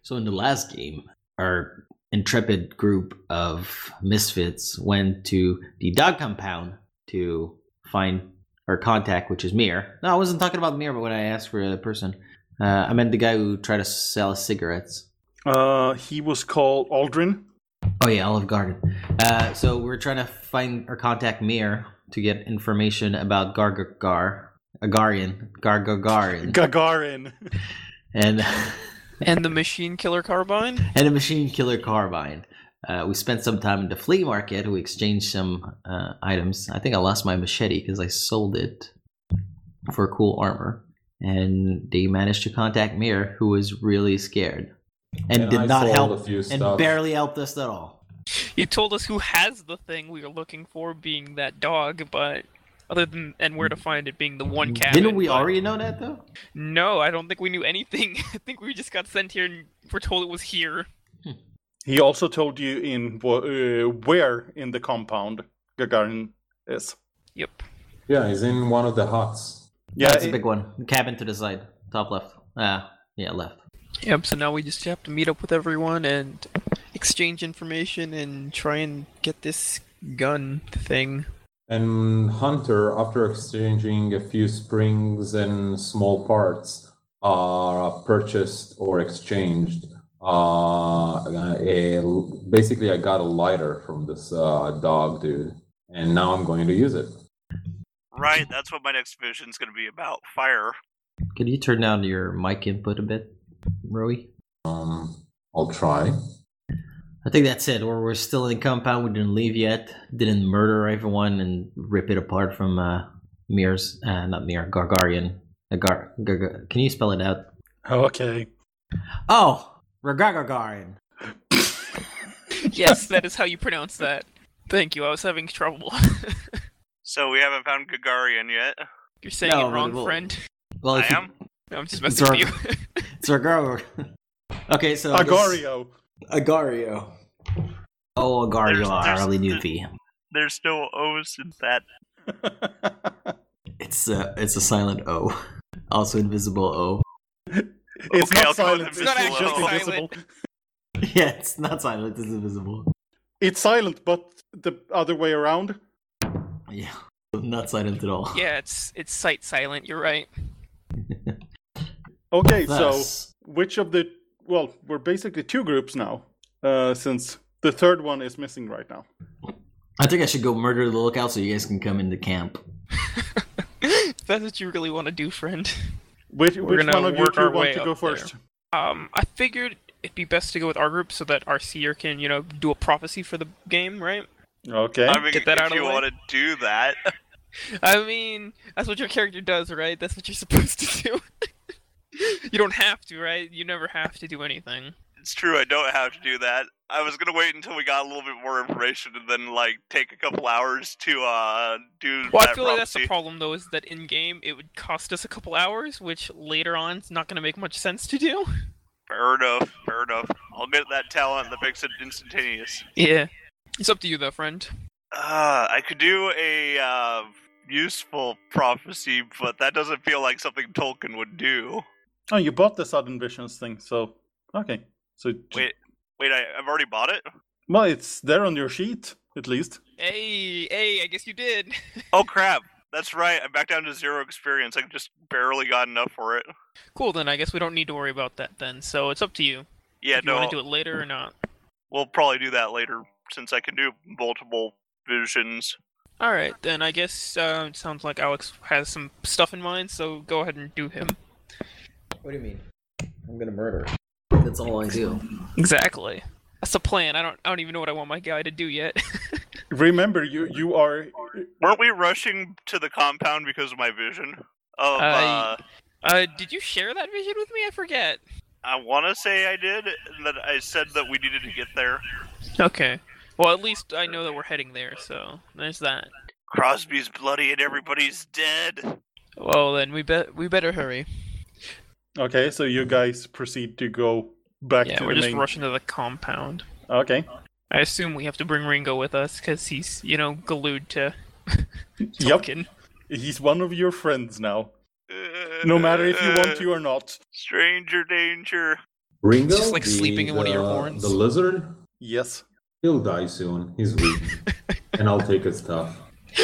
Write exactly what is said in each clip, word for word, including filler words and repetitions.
So in the last game, our intrepid group of misfits went to the dog compound to find our contact, which is Mir. No, I wasn't talking about Mir, but when I asked for a person, uh, I meant the guy who tried to sell cigarettes. Uh, he was called Aldrin. Oh yeah, Olive Garden. Uh, so we're trying to find or contact Mir to get information about Gargagar, Agarian, Gargagarin, Gagarin, and and the machine killer carbine, and a machine killer carbine. Uh, we spent some time in the flea market. We exchanged some uh, items. I think I lost my machete because I sold it for cool armor. And they managed to contact Mir, who was really scared and, and did I not help and stuff. barely helped us at all. You told us who has the thing we were looking for, being that dog, but other than and where to find it being the one cabin. Didn't we but... already know that though? No, I don't think we knew anything. I think we just got sent here and were told it was here. He also told you in uh, where in the compound Gagarin is. Yep. Yeah, he's in one of the huts. Yeah, it's a big one. The cabin to the side, top left. Ah, yeah, left. Yep. So now we just have to meet up with everyone and exchange information and try and get this gun thing. And Hunter, after exchanging a few springs and small parts, are purchased or exchanged. Uh, a, basically, I got a lighter from this uh, dog dude, and now I'm going to use it. Right, that's what my next vision's going to be about, fire. Could you turn down your mic input a bit, Rowie? Um, I'll try. I think that's it. Or we're still in the compound. We didn't leave yet. Didn't murder everyone and rip it apart from uh, Mir's, uh, not Mir, Gargarian. Gar- Gar- Can you spell it out? Okay. Oh! Gargarian. Yes, that is how you pronounce that. Thank you, I was having trouble. So we haven't found Gagarian yet? You're saying no, it wrong, well, friend. Well, I you, am? No, I'm just messing with you. It's Gargario. Okay, so... Agario. Agario. Oh, Agario, there's, there's, Arlie there's, Newfie. There's no O's in that. It's a, it's a silent O. Also invisible O. It's okay, not silent, it's not just silent. invisible. Yeah, it's not silent, it's invisible. It's silent, but the other way around. Yeah, not silent at all. Yeah, it's it's sight silent, you're right. Okay, Thus, so which of the... Well, we're basically two groups now, uh, since the third one is missing right now. I think I should go murder the lookout so you guys can come into camp. If that's what you really want to do, friend. Which, We're which gonna one of you work two our want way to go up first? there. Um, I figured it'd be best to go with our group so that our seer can, you know, do a prophecy for the game, right? Okay. I mean, Get that if out of you the way. want to do that. I mean, that's what your character does, right? That's what you're supposed to do. You don't have to, right? You never have to do anything. It's true, I don't have to do that. I was gonna wait until we got a little bit more information and then, like, take a couple hours to, uh, do Well, that I feel like that's the prophecy. problem, though, is that in-game it would cost us a couple hours, which later on is not going to make much sense to do. Fair enough, fair enough. I'll get that talent that makes it instantaneous. Yeah. It's up to you, though, friend. Uh, I could do a, uh, useful prophecy, but that doesn't feel like something Tolkien would do. Oh, you bought the Sudden Visions thing, so... Okay. So Wait, wait, I, I've already bought it? Well, it's there on your sheet, at least. Hey, hey, I guess you did. Oh crap, that's right, I'm back down to zero experience. I just barely got enough for it. Cool, then I guess we don't need to worry about that then. So it's up to you. Yeah, if you no, want to do it later or not. We'll probably do that later, since I can do multiple visions. Alright, then I guess uh, it sounds like Alex has some stuff in mind, so go ahead and do him. What do you mean? I'm gonna murder. That's all I do. Exactly. That's the plan. I don't I don't even know what I want my guy to do yet. Remember, you you are... Weren't we rushing to the compound because of my vision? Of, Uh, uh... uh, did you share that vision with me? I forget. I want to say I did, and that I said that we needed to get there. Okay. Well, at least I know that we're heading there, so there's that. Crosby's bloody and everybody's dead. Well, then we bet we better hurry. Okay, so you guys proceed to go back Yeah, to we're the just main... rushing to the compound. Okay. I assume we have to bring Ringo with us, because he's, you know, glued to Yep. Tolkien. He's one of your friends now. No matter if you want to or not. Stranger danger. Ringo, Just, like, the, sleeping in one of your the- horns. The lizard, Yes. he'll die soon. He's weak, and I'll take his stuff.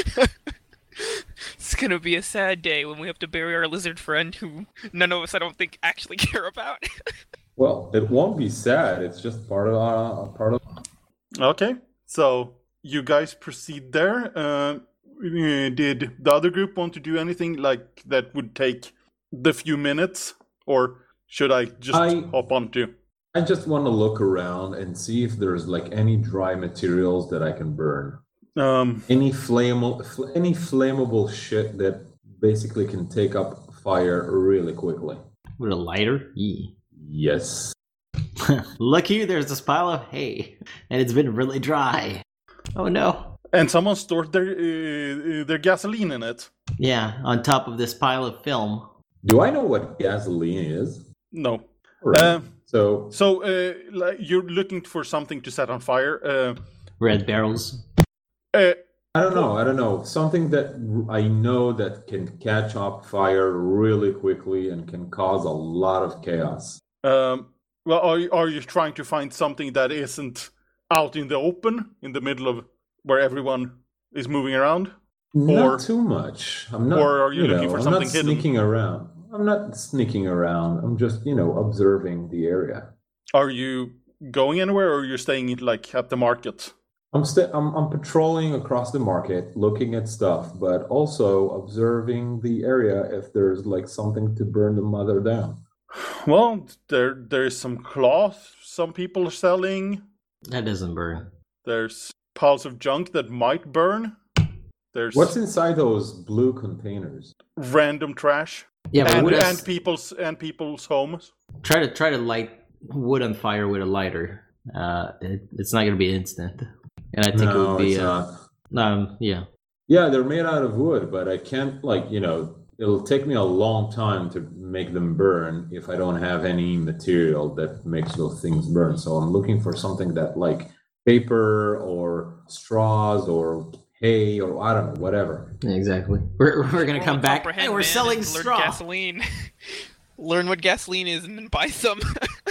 It's gonna be a sad day when we have to bury our lizard friend who none of us, I don't think, actually care about. Well, it won't be sad. It's just part of uh, part of. Okay. So you guys proceed there. Uh, uh, did the other group want to do anything like that would take the few minutes, or should I just I- hop on to? I just want to look around and see if there's like any dry materials that I can burn. Um, Any flammable, fl- any flammable shit that basically can take up fire really quickly. With a lighter? Yee. Yes. Look here, there's this pile of hay, and it's been really dry. Oh no. and someone stored their uh, uh, their gasoline in it. Yeah, on top of this pile of film. Do I know what gasoline is? No. Right. Uh, so so uh, like, you're looking for something to set on fire. Uh, Red barrels. uh, I don't know. I don't know. Something that I know that can catch up fire really quickly and can cause a lot of chaos. um, well, are you, are you trying to find something that isn't out in the open, in the middle of where everyone is moving around? Not Or- too much. I'm not. or are you looking know, for I'm something not hidden? sneaking around. I'm not sneaking around. I'm just, you know, observing the area. Are you going anywhere, or you're staying like at the market? I'm st- I'm I'm patrolling across the market, looking at stuff, but also observing the area if there's like something to burn the mother down. Well, there there's some cloth some people are selling. That doesn't burn. There's piles of junk that might burn. There's What's inside those blue containers? random trash Yeah, but and, wood and is- people's and people's homes. try to try to light wood on fire with a lighter. Uh, it, it's not gonna be instant, and I think it No, would be. it's Uh, not. um, yeah, Yeah, they're made out of wood, but I can't like, you know, it'll take me a long time to make them burn if I don't have any material that makes those things burn. So I'm looking for something that like paper or straws or hay or I don't know, whatever. yeah, exactly. We're we're gonna Roll come a back. comprehend, Hey, we're man, selling and learn straw. gasoline. Learn what gasoline is and then buy some.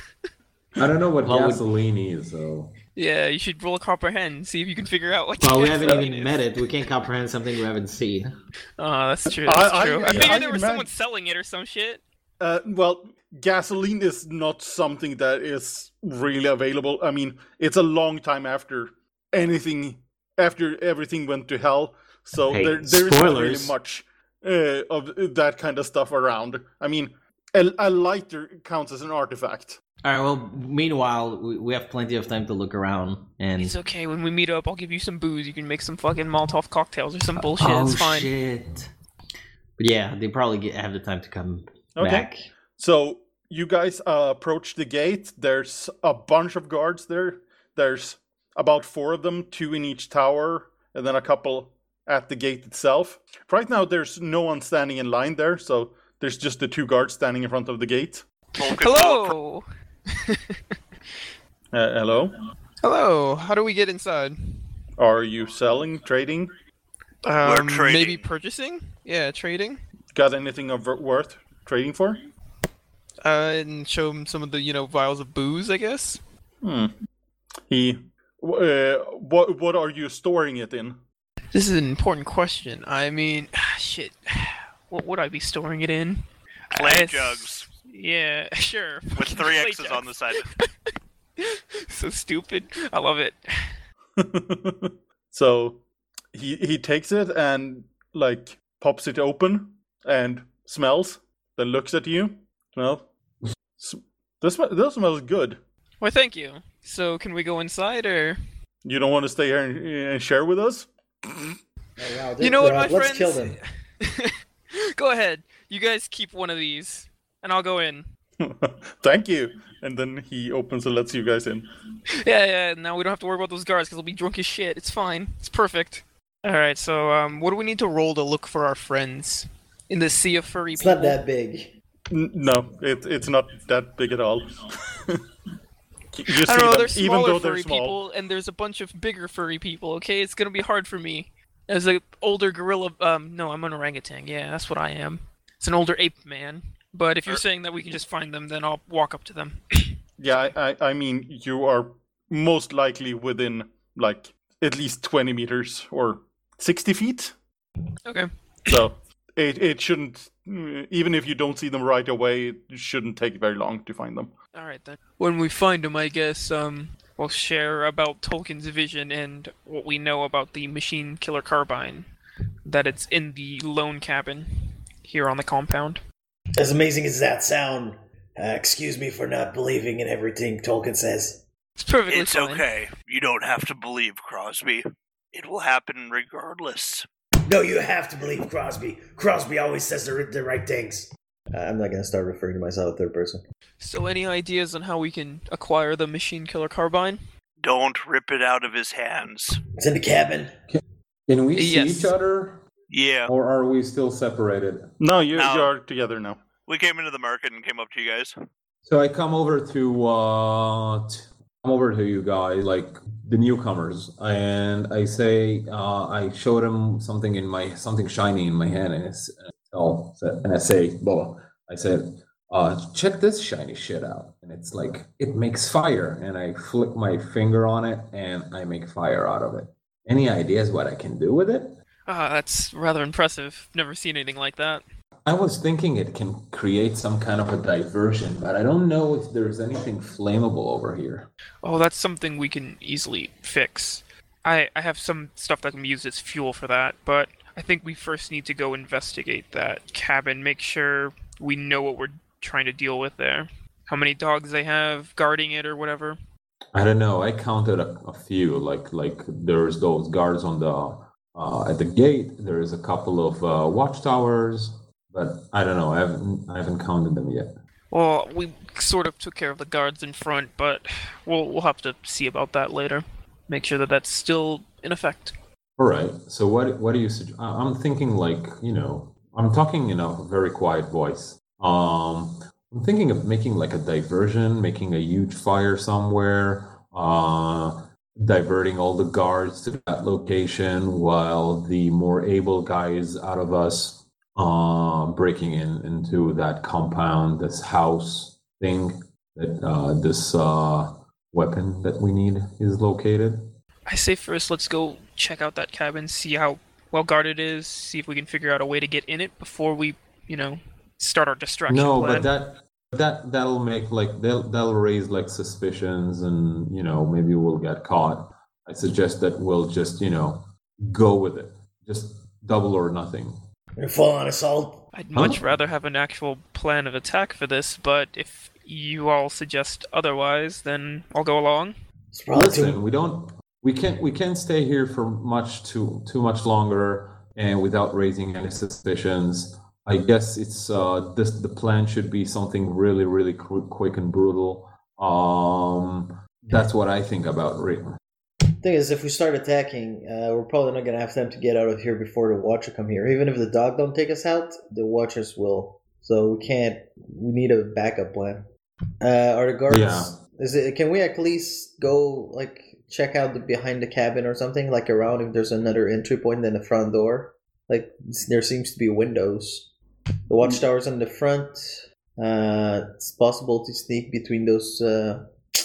I don't know what Well, we- gasoline is, so Yeah, you should roll a comprehend. See if you can figure out what. Well, we haven't gasoline even is. met it. We can't comprehend something we haven't seen. Oh, that's true. I- That's I- true. I, I- figured I there was imag- someone selling it or some shit. Uh, well, gasoline is not something that is really available. I mean, it's a long time after anything, after everything went to hell. So Hey, there, there isn't really spoilers. much uh, of that kind of stuff around. I mean, a, a lighter counts as an artifact. All right. Well, meanwhile, we, we have plenty of time to look around and. It's okay. When we meet up, I'll give you some booze. You can make some fucking Molotov cocktails or some bullshit. oh it's fine. shit! But yeah, they probably get, have the time to come Okay. back. So you guys uh, approach the gate. There's a bunch of guards there. There's about four of them, two in each tower, and then a couple at the gate itself. Right now, there's no one standing in line there, so there's just the two guards standing in front of the gate. Vulcan Hello. Uh, hello? Hello. How do we get inside? Are you selling, trading? Um, trading. Maybe purchasing? Yeah, trading. Got anything of worth trading for? Uh, and show him some of the, you know, vials of booze, I guess. Hmm. He. Uh, what what are you storing it in? This is an important question. I mean, shit. What would I be storing it in? Clay I- jugs Yeah, sure. with three X's on the side. So stupid. I love it. So he he takes it and like pops it open and smells, then looks at you. Well, s- this sm- this smells good. Well, thank you. So, can we go inside, or You don't want to stay here and, and share with us? Oh, wow. you know what, my Let's friends? kill them. Go ahead. You guys keep one of these, and I'll go in. Thank you. And then he opens and lets you guys in. Yeah, yeah. Now we don't have to worry about those guards because they'll be drunk as shit. It's fine. It's perfect. All right. So, um, what do we need to roll to look for our friends in the sea of furry It's people? not that big. N- no, it, it's not that big at all. You see I don't know. them, There's even smaller though they're furry small. people, and there's a bunch of bigger furry people. Okay, it's gonna be hard for me as an older gorilla. Um, no, I'm an orangutan. Yeah, that's what I am. It's an older ape man. But if you're Er- saying that we can just find them, then I'll walk up to them. Yeah, I, I, I mean, you are most likely within, like, at least twenty meters or sixty feet. Okay. So it, it shouldn't, even if you don't see them right away, it shouldn't take very long to find them. All right then. When we find him, I guess um we'll share about Tolkien's vision and what we know about the machine killer carbine. That it's in the lone cabin here on the compound. As amazing as that sound, uh, excuse me for not believing in everything Tolkien says. It's perfectly It's fine. okay. You don't have to believe, Crosby. It will happen regardless. No, you have to believe Crosby. Crosby always says the, the right things. Uh, I'm not going to start referring to myself in third person. So any ideas on how we can acquire the machine killer carbine? Don't rip it out of his hands. It's in the cabin. Can we see Yes. each other, Yeah. or are we still separated? No, you, No. you are together now. We came into the market and came up to you guys. So I come over to uh, t- come over to you guys, like the newcomers, and I say, uh, I show them something in my something shiny in my hand, and it's oh, and I say, Boa, I said, uh, check this shiny shit out, and it's like it makes fire, and I flick my finger on it, and I make fire out of it. Any ideas what I can do with it? Ah, that's rather impressive. Never seen anything like that. I was thinking it can create some kind of a diversion, but I don't know if there's anything flammable over here. Oh, that's something we can easily fix. I, I have some stuff that can be used as fuel for that, but I think we first need to go investigate that cabin, make sure we know what we're trying to deal with there. How many dogs they have guarding it or whatever. I don't know. I counted a, a few. Like like there's those guards on the uh, at the gate. There's a couple of uh, watchtowers, but I don't know. I haven't I haven't counted them yet. Well, we sort of took care of the guards in front, but we'll we'll have to see about that later. Make sure that that's still in effect. All right. So what what do you suggest? I'm thinking like you know I'm talking in a very quiet voice. Um, I'm thinking of making like a diversion, making a huge fire somewhere, uh, diverting all the guards to that location while the more able guys out of us uh, breaking in into that compound, this house thing, that uh, this uh, weapon that we need is located. I say first, let's go check out that cabin, see how well guarded it is, see if we can figure out a way to get in it before we, you know, start our distraction No, plan. but that that that'll make like they'll they'll raise like suspicions, and you know maybe we'll get caught. I suggest that we'll just you know go with it, just double or nothing. We're full on assault. I'd much Huh? rather have an actual plan of attack for this, but if you all suggest otherwise, then I'll go along. It's probably Listen, too... we don't we can't we can't stay here for much too too much longer and without raising any suspicions. I guess it's uh this the plan should be something really really qu- quick and brutal. Um, that's what I think about it. thing is, if we start attacking, uh, we're probably not going to have time to get out of here before the Watcher come here. Even if the dog don't take us out, the Watchers will. So we can't. We need a backup plan. Uh, are the guards? Yeah. Is it? Can we at least go like check out the behind the cabin or something, like around if there's another entry point than the front door? Like there seems to be windows. The watchtowers on the front. Uh, it's possible to sneak between those. Uh,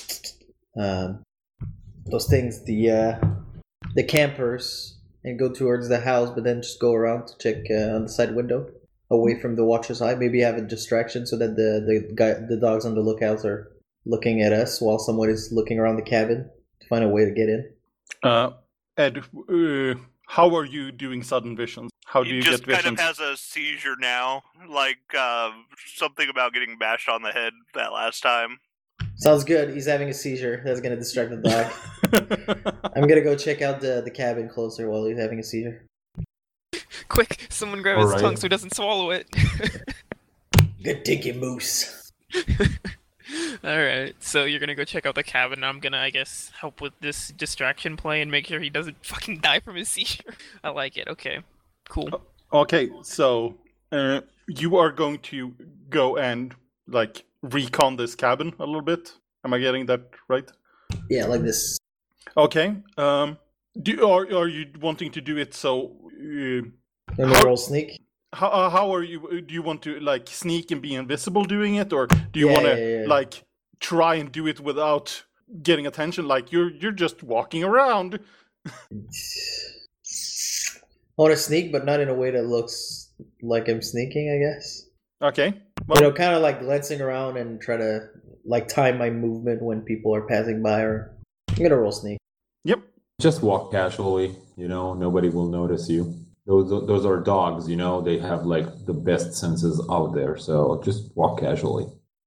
uh, those things, the uh, the campers, and go towards the house, but then just go around to check uh, on the side window, away from the watcher's eye. Maybe have a distraction so that the the guy, the dogs on the lookouts are looking at us while someone is looking around the cabin to find a way to get in. Uh, Ed, uh, how are you doing sudden visions? How do He you just get kind visions? of has a seizure now, like uh, something about getting bashed on the head that last time. Sounds good. He's having a seizure. That's gonna distract the dog. I'm gonna go check out the the cabin closer while he's having a seizure. Quick, someone grab All his right. tongue so he doesn't swallow it. Good thinking, Moose. Alright, so you're gonna go check out the cabin. I'm gonna, I guess, help with this distraction play and make sure he doesn't fucking die from his seizure. I like it. Okay, cool. Okay, so uh, you are going to go and like recon this cabin a little bit. Am I getting that right? Yeah, like this. Okay. Um, do are are you wanting to do it so? Uh, Let me How- roll sneak. how uh, how are you? Do you want to like sneak and be invisible doing it, or do you Yeah, want to yeah, yeah. like try and do it without getting attention. Like you're you're just walking around. I want to sneak, but not in a way that looks like I'm sneaking, I guess. Okay. Well, You know, kind of like glancing around and try to like time my movement when people are passing by. Or I'm gonna roll sneak. yep. Just walk casually, you know, nobody will notice you. Those those are dogs, you know, they have like the best senses out there, so just walk casually.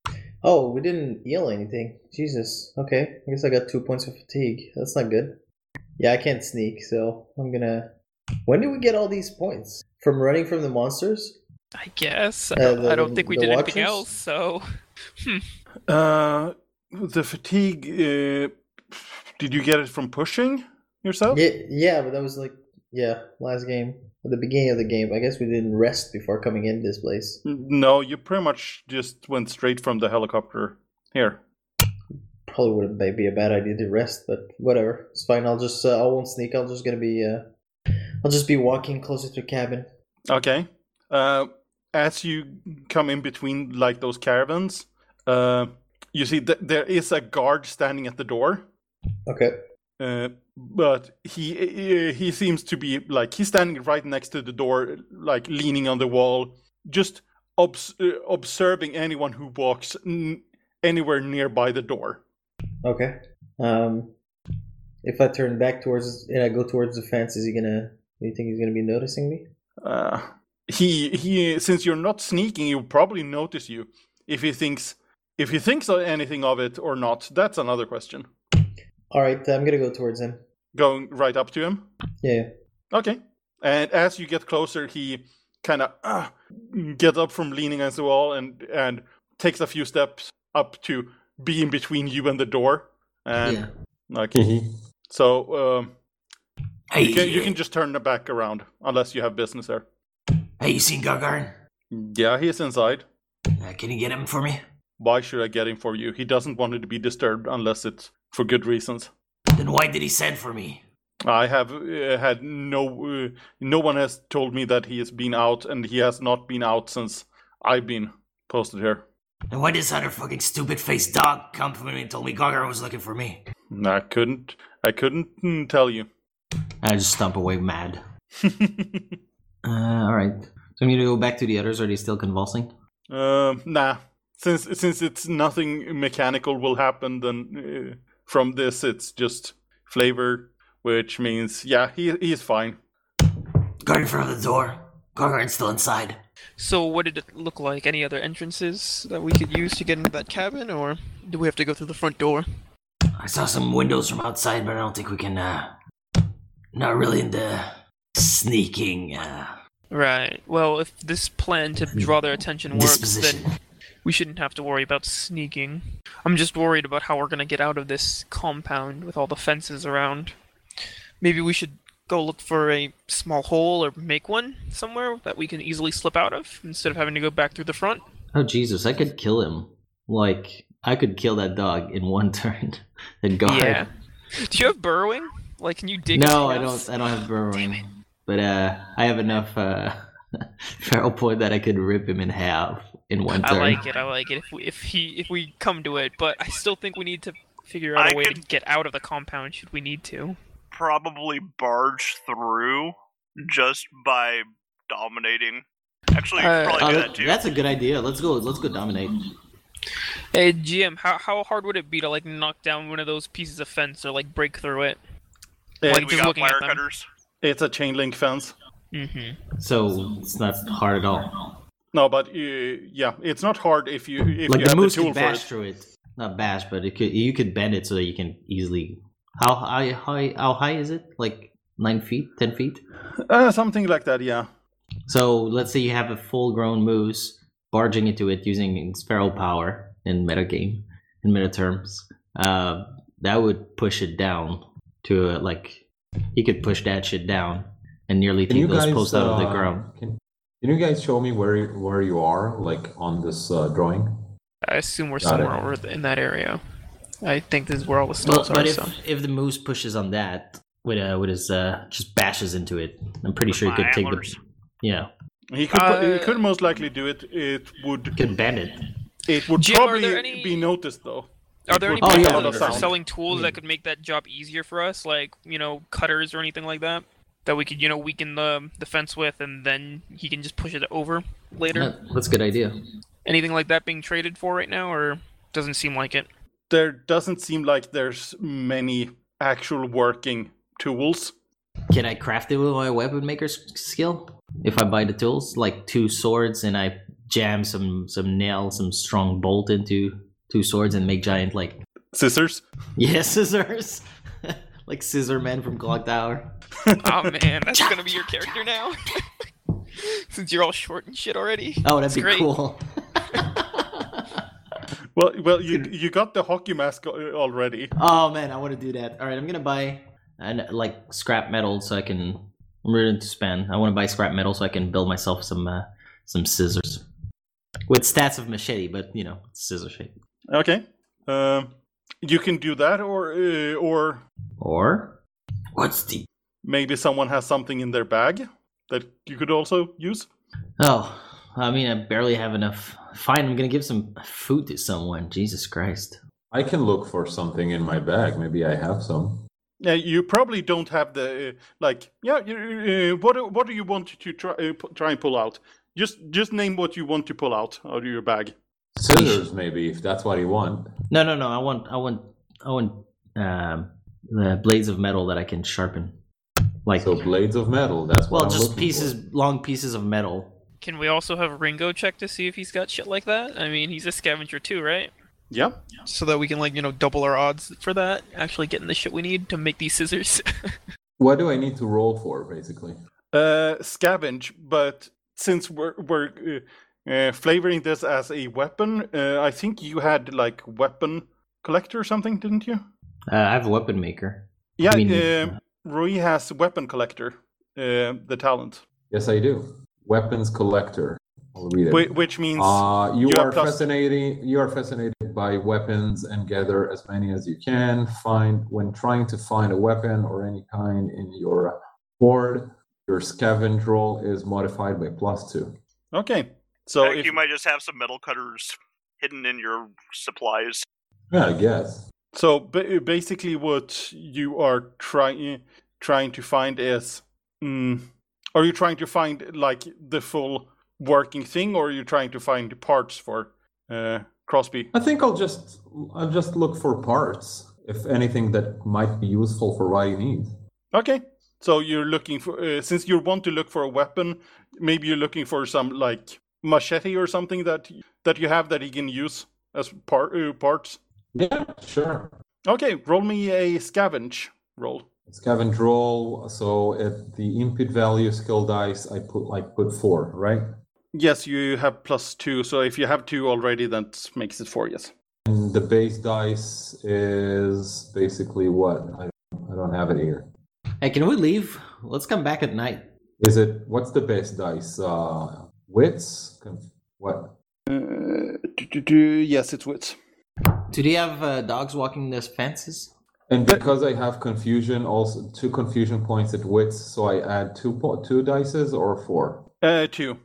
Oh, we didn't heal anything. Jesus. Okay. I guess I got two points of fatigue. That's not good. Yeah, I can't sneak, so I'm gonna. When did we get all these points? From running from the monsters? I guess. I Uh, don't, the- I don't think we the did anything watchers? else, so. Hmm. Uh, the fatigue. Uh, did you get it from pushing yourself? Yeah, yeah, but that was like yeah, last game. At the beginning of the game. I guess we didn't rest before coming in this place. No, you pretty much just went straight from the helicopter here. Probably would be a bad idea to rest, but whatever. It's fine. I'll just uh, I won't sneak. I'll just gonna be uh, I'll just be walking closer to the cabin. Okay. Uh, as you come in between like those caravans, uh, you see that there is a guard standing at the door. Okay. Uh, but he uh, he seems to be like he's standing right next to the door, like leaning on the wall, just obs- uh, observing anyone who walks n- anywhere nearby the door. Okay. Um, if I turn back towards and I go towards the fence, is he gonna? Do you think he's gonna be noticing me? Uh, he he since you're not sneaking, he'll probably notice you. If he thinks if he thinks of anything of it or not, that's another question. All right, I'm gonna go towards him. Going right up to him. Yeah. Okay. And as you get closer, he kind of uh, gets up from leaning against the wall and and takes a few steps up to be in between you and the door. And Yeah. like Hehe. so, um, Hey, you can you can just turn the back around unless you have business there. hey, you seen Gargarn? Yeah, he's inside. Uh, can you get him for me? Why should I get him for you? He doesn't want it to be disturbed unless it's for good reasons. Then why did he send for me? I have uh, had no uh, no one has told me that he has been out, and he has not been out since I've been posted here. And why did this other fucking stupid faced dog come for me and told me Gargarn was looking for me? I couldn't I couldn't mm, tell you. I just stomp away mad. Uh, all right. So I'm gonna go back to the others. Are they still convulsing? uh, nah, since since it's nothing mechanical will happen, then uh, from this it's just flavor, which means yeah, he he's fine. Guard in front of the door. Gargarn's still inside. So, what did it look like? Any other entrances that we could use to get into that cabin, or do we have to go through the front door? I saw some windows from outside, but I don't think we can, uh... Not really into sneaking, uh... Right. Well, if this plan to draw their attention works, disposition. then we shouldn't have to worry about sneaking. I'm just worried about how we're gonna get out of this compound with all the fences around. Maybe we should go look for a small hole or make one somewhere that we can easily slip out of instead of having to go back through the front. Oh Jesus! I could kill him. Like I could kill that dog in one turn. That guard. Yeah. Do you have burrowing? Like, can you dig? No, I anything else? don't. I don't have burrowing. But uh, I have enough uh, feral point that I could rip him in half in one I turn. like it. I like it. If we if he if we come to it, but I still think we need to figure out a I way to could- get out of the compound. Should we need to? Probably barge through just by dominating. Actually, you Uh, could probably Oh, do that- that too. that's a good idea. Let's go. Let's go dominate. Hey G M, how how hard would it be to like knock down one of those pieces of fence or like break through it? It- Like, we just got looking at wire them. cutters. It's a chain link fence. Mm-hmm. So it's not hard at all. No, but uh, yeah, it's not hard if you if Like you the have the moose tool could for bash it. through it. Not bash, but it could. You could bend it so that you can easily. How high? High? How high is it? Like nine feet? Ten feet? Uh, something like that, yeah. So let's say you have a full-grown moose barging into it using its feral power in metagame, in meta terms. Uh, that would push it down to a, like he could push that shit down and nearly Can take you those guys posts out of the uh, ground. Can, can you guys show me where you- where you are, like on this uh, drawing? I assume we're Got somewhere it. over th- in that area. I think this is where all the Well, stalls but are. if So. if the moose pushes on that with uh, with his uh, just bashes into it, I'm pretty With sure he my could take antlers. the yeah, He could he Uh, could most likely do it. It would he could bend it. it would Jim, are probably there any- be noticed though. Are there any Oh, yeah, people the that sound. are selling tools Yeah. that could make that job easier for us, like you know, cutters or anything like that, that we could you know weaken the the fence with, and then he can just push it over later? That- that's a good idea. Anything like that being traded for right now, or doesn't seem like it? There doesn't seem like there's many actual working tools. Can I craft it with my weapon maker s- skill? If I buy the tools, like two swords, and I jam some some nail, some strong bolt into two swords, and make giant like Scissors. yeah scissors, like Scissor Man from Clock Tower. Oh man, that's gonna be your character now. Since you're all short and shit already. Oh, that'd That's be great. cool. Well, well, you you got the hockey mask al- already. Oh man, I want to do that. All right, I'm gonna buy and like scrap metal so I can. I'm ready to spend. I want to buy scrap metal so I can build myself some uh, some scissors with stats of machete, but you know, scissor shape. Okay. Um, you can do that, or uh, or Or What's the maybe someone has something in their bag that you could also use. oh, I mean, I barely have enough. Fine, I'm gonna give some food to someone. Jesus Christ. I can look for something in my bag. Maybe I have some. Yeah, you probably don't have the uh, like. Yeah, you, uh, what do- what do you want to try uh, pu- try and pull out? Just just name what you want to pull out out of your bag. Scissors, maybe, if that's what you want. No, no, no. I want, I want, I want um, the blades of metal that I can sharpen. Like, So blades of metal. That's what well, I'm just looking pieces, for. long pieces of metal. Can we also have Ringo check to see if he's got shit like that? I mean, he's a scavenger too, right? Yeah. So that we can like you know double our odds for that, actually getting the shit we need to make these scissors. What do I need to roll for, basically? Uh, scavenge, but since we're we're uh, uh, flavoring this as a weapon, uh, I think you had like weapon collector or something, didn't you? Uh, I have a weapon maker. Yeah, I mean, uh, Rui has weapon collector, uh, the talent, Yes, I do. Weapons collector. I'll read it. Whi- which means Uh, you, you have are plus- fascinating. You are fascinated by weapons and gather as many as you can. Find when trying to find a weapon or any kind in your hoard. Your scavenge roll is modified by plus two. okay. So Heck, if, you might just have some metal cutters hidden in your supplies. Yeah, I guess. so ba- basically, what you are trying trying to find is, mm, are you trying to find like the full working thing, or are you trying to find parts for uh, Crosby? I think I'll just I'll just look for parts, if anything that might be useful for what you need. Okay. So you're looking for, uh, since you want to look for a weapon, maybe you're looking for some like machete or something that that you have that you can use as part uh, parts. Yeah, sure. Okay, roll me a scavenge roll. Scavenge roll. So at the input value skill dice, I put like put four, right? Yes, you have plus two. So if you have two already, that makes it four. Yes. And the base dice is basically what? I, I don't have it here. Hey, can we leave? Let's come back at night. Is it what's the base dice? Uh, wits? Conf- What? Uh, do, do, do, yes, it's wits. Do they have uh, dogs walking the fences? And because I have confusion, also two confusion points at wits, so I add two po- two dices or four. Uh, two.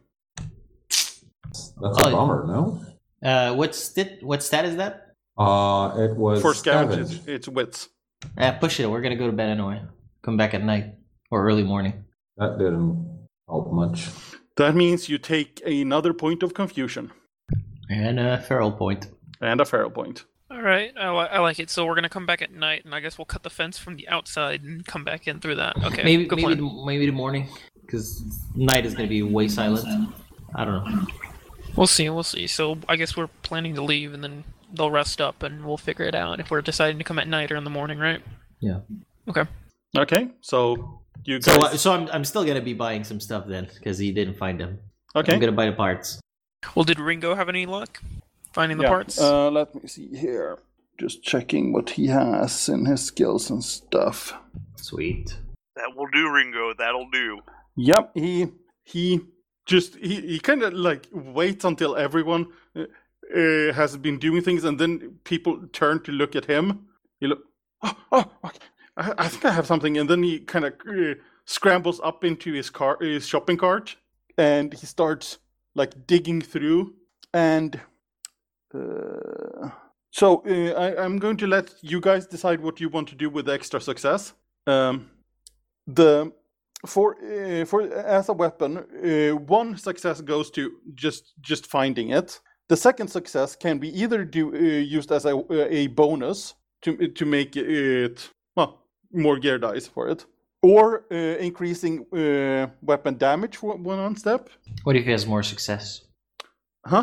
That's Oh, a bummer, no? Uh, what stat? What stat is that? Uh, it was For scavenge, scavenge. it's, it's wits. Uh, push it. We're gonna go to bed anyway. Come back at night or early morning. That didn't help much. That means you take another point of confusion And a feral point. and a feral point. All right, I, li- I like it. So we're gonna come back at night, and I guess we'll cut the fence from the outside and come back in through that. Okay, maybe good maybe plan. the, maybe the morning, because night is gonna be way silent. I don't know. We'll see, we'll see. So I guess we're planning to leave, and then they'll rest up, and we'll figure it out if we're deciding to come at night or in the morning, right? Yeah. Okay. Okay, so you So guys. uh, so I'm I'm still gonna be buying some stuff then, because he didn't find them. okay. I'm gonna buy the parts. Well, did Ringo have any luck finding the Yeah, parts? Uh, let me see here. Just checking what he has in his skills and stuff. Sweet. That will do, Ringo. That'll do. Yep, he he just he, he kind of like waits until everyone uh, uh, has been doing things, and then people turn to look at him. He look, oh, oh, okay. I, I think I have something, and then he kind of uh, scrambles up into his car, his shopping cart, and he starts like digging through, and uh, So uh, I, I'm going to let you guys decide what you want to do with the extra success. Um, the for uh, for as a weapon, uh, one success goes to just just finding it. The second success can be either do uh, used as a a bonus to to make it well more gear dice for it, or uh, increasing uh, weapon damage for one step. What if he has more success? Huh?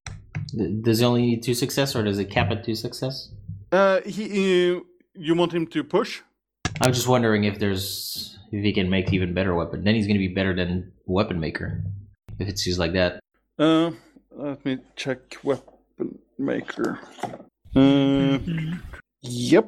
D- Does he only need two success, or does it cap at two success? Uh, he uh, you want him to push? I'm just wondering if there's if he can make even better weapon. Then he's going to be better than weapon maker if it's used like that. Uh, let me check weapon maker. Uh, yep,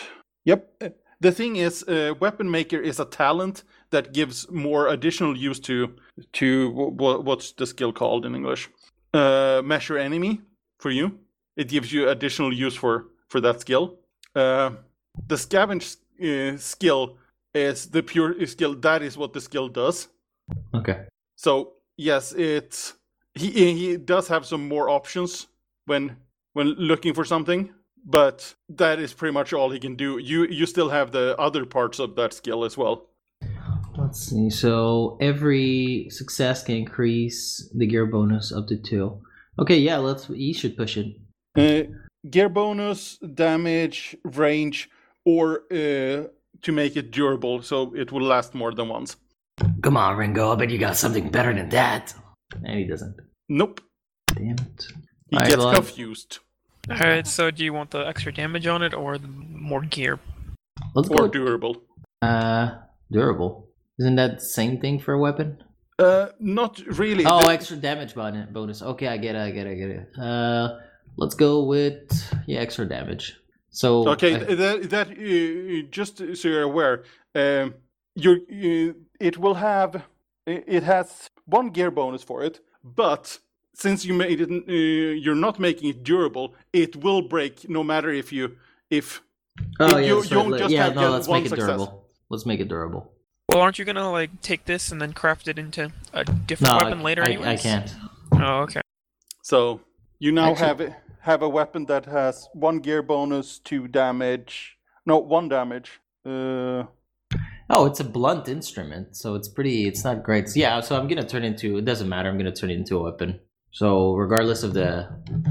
yep. The thing is, uh, weapon maker is a talent that gives more additional use to to what, what's the skill called in English? Uh, measure enemy for you. It gives you additional use for for that skill. Uh, the scavenge uh, skill is the pure skill. That is what the skill does. Okay. So yes, it's he he does have some more options when when looking for something, but that is pretty much all he can do. You you still have the other parts of that skill as well. Let's see. So every success can increase the gear bonus up to two. Okay, yeah. Let's. He should push it. Uh, gear bonus, damage, range, or uh, to make it durable, so it will last more than once. Come on, Ringo. I bet you got something better than that. And he doesn't. Nope, Damn it. he Alright, gets well, confused. Alright, so do you want the extra damage on it or the more gear? Let's Or go. durable. Uh, durable. Isn't that the same thing for a weapon? Uh, not really. Oh, The- extra damage bon- bonus. Okay, I get it. I get it. I get it. Uh, let's go with yeah, extra damage. So Okay, I- th- that that uh, just so you're aware, um, you're, uh, it will have it has one gear bonus for it, but since you made it, uh, you're not making it durable. It will break no matter if you if oh it- yeah, you- that's you right. won't Let- just yeah. have No, get let's one make it success. durable. Let's make it durable. Well, aren't you gonna like take this and then craft it into a different No, weapon I, later? I, anyways? I can't. Oh, okay. So you now Actually- have have a weapon that has one gear bonus, two damage, no one damage. Uh, Oh, it's a blunt instrument, so it's pretty. It's not great. So, yeah, so I'm gonna turn into. It doesn't matter. I'm gonna turn it into a weapon. So regardless of the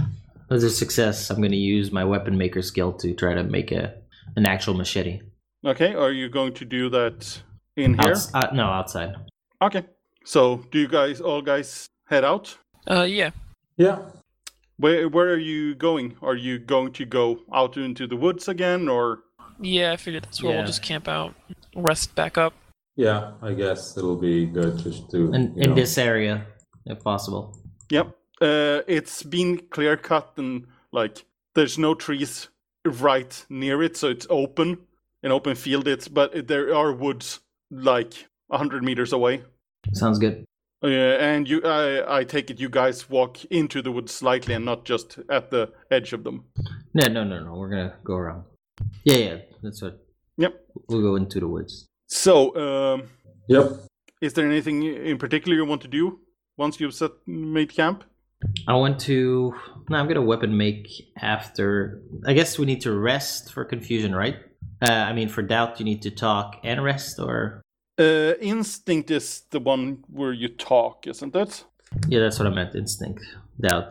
of the success, I'm gonna use my weapon maker skill to try to make a an actual machete. okay, are you going to do that in here? Outs- uh, no, outside. Okay. So do you guys all guys head out? Uh, yeah. Yeah. Where where are you going? Are you going to go out into the woods again, or Yeah, I figured that's where Yeah. we'll just camp out, rest back up. Yeah, I guess it'll be good just to In you in know. this area, if possible. yep? Uh, it's been clear cut and like there's no trees right near it, so it's open, an open field. It's but there are woods like a hundred meters away. Sounds good. Uh, and you, I, I take it you guys walk into the woods slightly and not just at the edge of them. No, no, no, no. We're gonna go around. Yeah, yeah. That's what. Yep. We'll go into the woods. So, um, Yep. is there anything in particular you want to do once you've set made camp? I want to. No, I'm gonna weapon make after. I guess we need to rest for confusion, right? Uh, I mean, for doubt, you need to talk and rest, or Uh, instinct is the one where you talk, isn't it? yeah, that's what I meant. Instinct, doubt.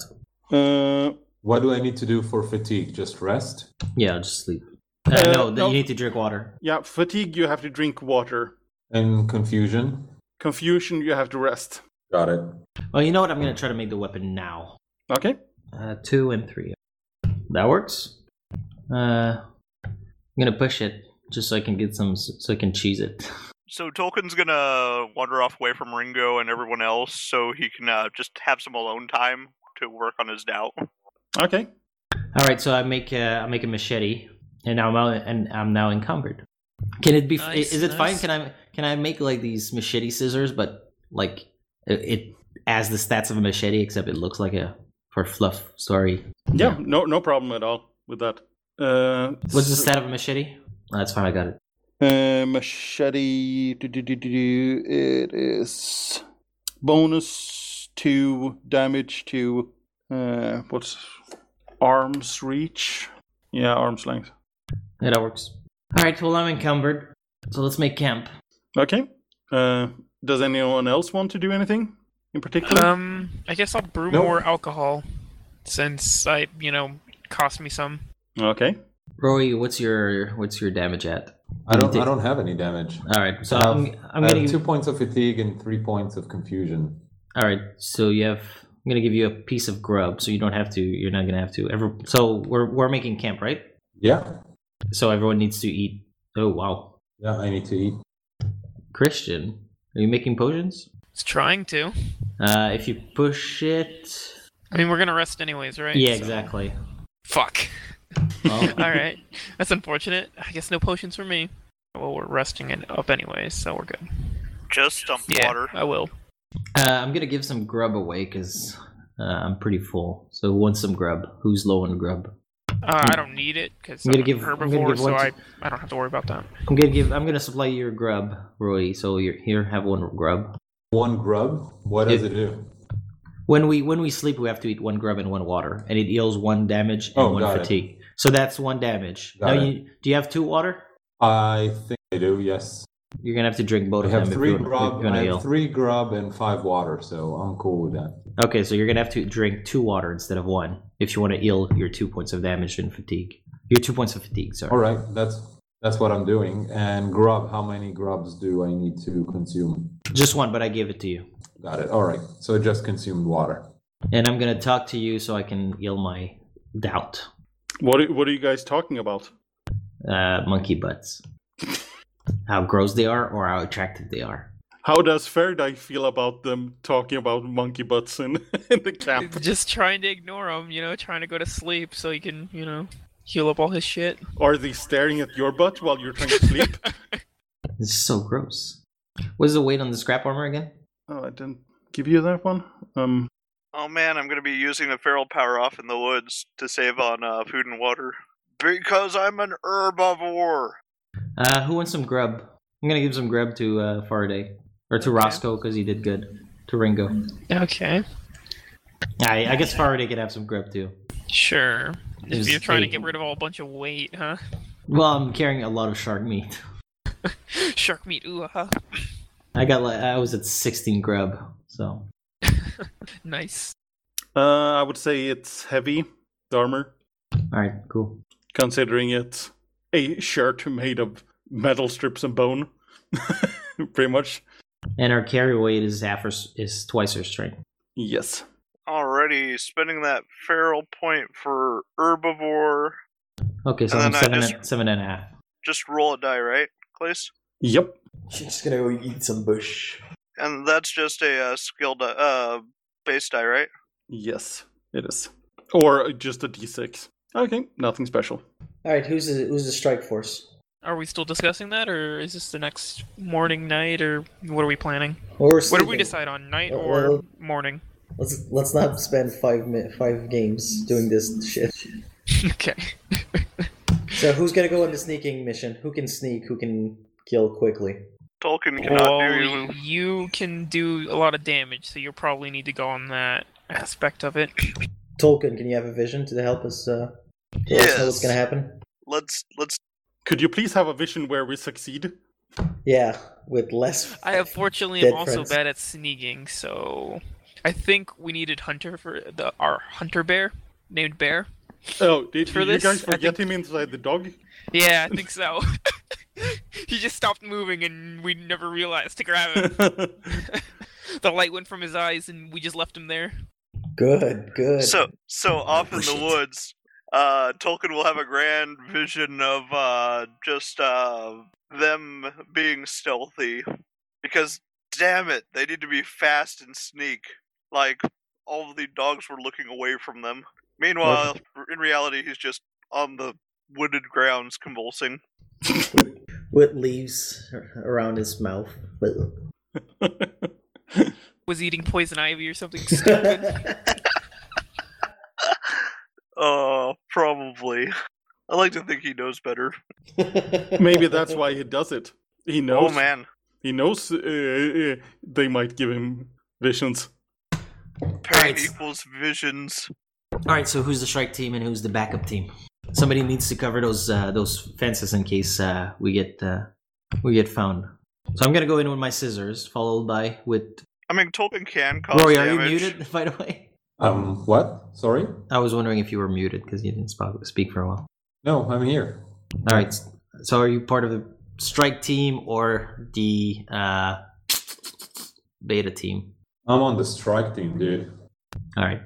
Uh, What do I need to do for fatigue? Just rest? Yeah, I'll just sleep. Uh, Uh, no, then no. you need to drink water. yeah, fatigue, you have to drink water. And confusion? Confusion, you have to rest. Got it. Well, you know what? I'm gonna try to make the weapon now. Okay. Uh, two and three. That works. Uh, I'm gonna push it just so I can get some, so I can cheese it. So Tolkien's gonna wander off away from Ringo and everyone else, so he can uh, just have some alone time to work on his doubt. Okay. All right, so I make uh, I make a machete, and now I'm out, and I'm now encumbered. Can it be? Nice, is it fine? nice. Can I can I make like these machete scissors, but like it, it has the stats of a machete, except it looks like a for fluff story. Yeah, no no problem at all with that. Uh, What's the s- stat of a machete? Oh, that's fine. I got it. Uh, machete. Do, do, do, do, do. It is bonus to damage to. Uh, what's arm's reach. Yeah, arm's length. Yeah, that works. All right, well, I'm encumbered, so let's make camp. Okay. Uh, does anyone else want to do anything in particular? Um, I guess I'll brew Nope. more alcohol, since I, you know, cost me some. Okay. Roy, what's your what's your damage at? I don't. I don't have any damage. All right, so I have, I'm I'm I gonna have give, two points of fatigue and three points of confusion. all right. So you have I'm gonna give you a piece of grub, so you don't have to. You're not gonna have to ever. So we're we're making camp, right? Yeah. So everyone needs to eat. Oh wow, Yeah. I need to eat. Christian, are you making potions? It's trying to. Uh, if you push it, I mean, we're gonna rest anyways, right? yeah, So- exactly. Fuck. Well, Alright. That's unfortunate. I guess no potions for me. Well, we're resting it up anyways, so we're good. Just dump Yeah, water. I will. uh, I'm gonna give some grub away because uh, I'm pretty full. So who wants some grub? Who's low on grub? Uh, I don't need it, because I'm I'm, gonna an give- I'm gonna herbivore, give so one I, to- I don't have to worry about that. I'm gonna give. I'm gonna supply you your grub, Roy. So you're here. Have one grub. One grub. What does It- it do? When we when we sleep, we have to eat one grub and one water, and it deals one damage and Oh, one got it. fatigue. So that's one damage. Got now, it. you, do you have two water? I think I do. Yes. You're gonna have to drink both I of them have if three you're, if grub. you're gonna I heal. have three grub and five water, so I'm cool with that. Okay, so you're gonna have to drink two water instead of one if you want to heal your two points of damage and fatigue. Your two points of fatigue. Sorry. All right. That's that's what I'm doing. And grub. How many grubs do I need to consume? Just one, but I gave it to you. Got it. All right. So it just consumed water. And I'm gonna talk to you so I can heal my doubt. What are, what are you guys talking about? Uh, monkey butts. How gross they are, or how attractive they are. How does Faraday feel about them talking about monkey butts in, in the camp? Just trying to ignore him, you know, trying to go to sleep so he can, you know, heal up all his shit. Are they staring at your butt while you're trying to sleep? This is so gross. What is the weight on the scrap armor again? Oh, I didn't give you that one. Um, Oh man, I'm gonna be using the feral power off in the woods to save on uh, food and water. Because I'm an herbivore. Uh, who wants some grub? I'm gonna give some grub to uh, Faraday. Or to Okay. Roscoe, because he did good. To Ringo. Okay. I, I guess Faraday could have some grub too. Sure. If Just you're trying to eight. get rid of a whole bunch of weight, huh? Well, I'm carrying a lot of shark meat. Shark meat, ooh, huh? I got like I was at sixteen grub, so Nice. uh, I would say it's heavy, the armor, all right, cool. considering it's a shirt made of metal strips and bone. Pretty much. And our carry weight is half or, s- is twice our strength. Yes. Already spending that feral point for herbivore. Okay, so And I'm then I seven just- and, seven and a half. Just roll a die, right, Clace? Yep. She's gonna go eat some bush. And that's just a uh, skill die, uh, base die, right? Yes, it is. Or just a d six. Okay, nothing special. All right, who's the who's the strike force? Are we still discussing that, or is this the next morning, night, or what are we planning? Or we're What did we sleeping. decide on, night Uh, or well- morning? Let's let's not spend five mi- five games doing this shit. Okay. So who's gonna go on the sneaking mission? Who can sneak? Who can kill quickly? Tolkien cannot Well, do. you can do a lot of damage, so you'll probably need to go on that aspect of it. Tolkien, can you have a vision to help us? Uh, let us know what's Yes. gonna happen. Let's let's. Could you please have a vision where we succeed? Yeah, with less. I unfortunately Dead am also friends. bad at sneaking, so I think we needed Hunter for the our Hunter bear named Bear. Oh, did, For did you this, guys I forget think- him inside the dog? Yeah, I think so. He just stopped moving, and we never realized to grab him. The light went from his eyes, and we just left him there. Good, good. So so off in the Shit. woods, uh, Tolkien will have a grand vision of uh just uh them being stealthy, because damn it, they need to be fast and sneak. Like all of the dogs were looking away from them. Meanwhile, in reality, he's just on the wooded grounds convulsing. with leaves around his mouth. Was eating poison ivy or something stupid. Uh, probably. I like to think he knows better. Maybe that's why he does it. He knows. Oh man, He knows uh, uh, they might give him visions. pain Alright. equals visions. All right, so who's the strike team and who's the backup team? Somebody needs to cover those uh, those fences in case uh, we get uh, we get found. So I'm gonna go in with my scissors, followed by with. I mean, Tolkien can cause Rory, are you damage. muted? By the way. Um, what? Sorry? I was wondering if you were muted because you didn't sp- speak for a while. No, I'm here. All right. So are you part of the strike team or the uh, beta team? I'm on the strike team, dude. All right.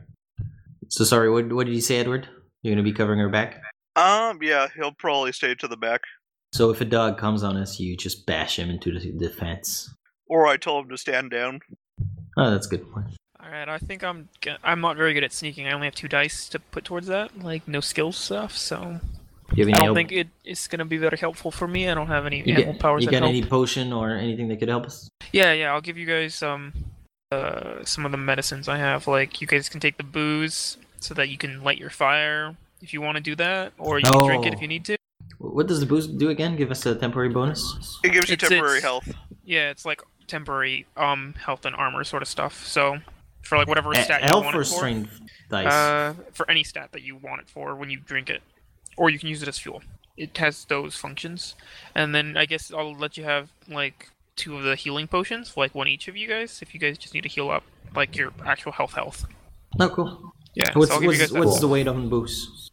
So sorry, what what did you say, Edward? You're gonna be covering her back? Um, yeah, he'll probably stay to the back. So if a dog comes on us, you just bash him into the defense. Or I told him to stand down. Oh, that's a good point. All right, I think I'm. G- I'm not very good at sneaking. I only have two dice to put towards that, like no skill stuff. So Do you have any I don't help? think it is going to be very helpful for me. I don't have any you animal get, powers you that got help. any potion or anything that could help us? Yeah, yeah. I'll give you guys um, uh, some of the medicines I have. Like you guys can take the booze so that you can light your fire if you want to do that, or you can drink it if Oh. you need to. What does the boost do again? Give us a temporary bonus? It gives you It's- temporary it's- health. Yeah, it's like temporary um health and armor sort of stuff. So for like whatever A- stat you elf want or it for. strength dice? Uh, for any stat that you want it for when you drink it, or you can use it as fuel. It has those functions, and then I guess I'll let you have like two of the healing potions, like one each of you guys, if you guys just need to heal up, like your actual health health. No, cool. Yeah. What's, so I'll give you what's, guys that. what's the weight on boost?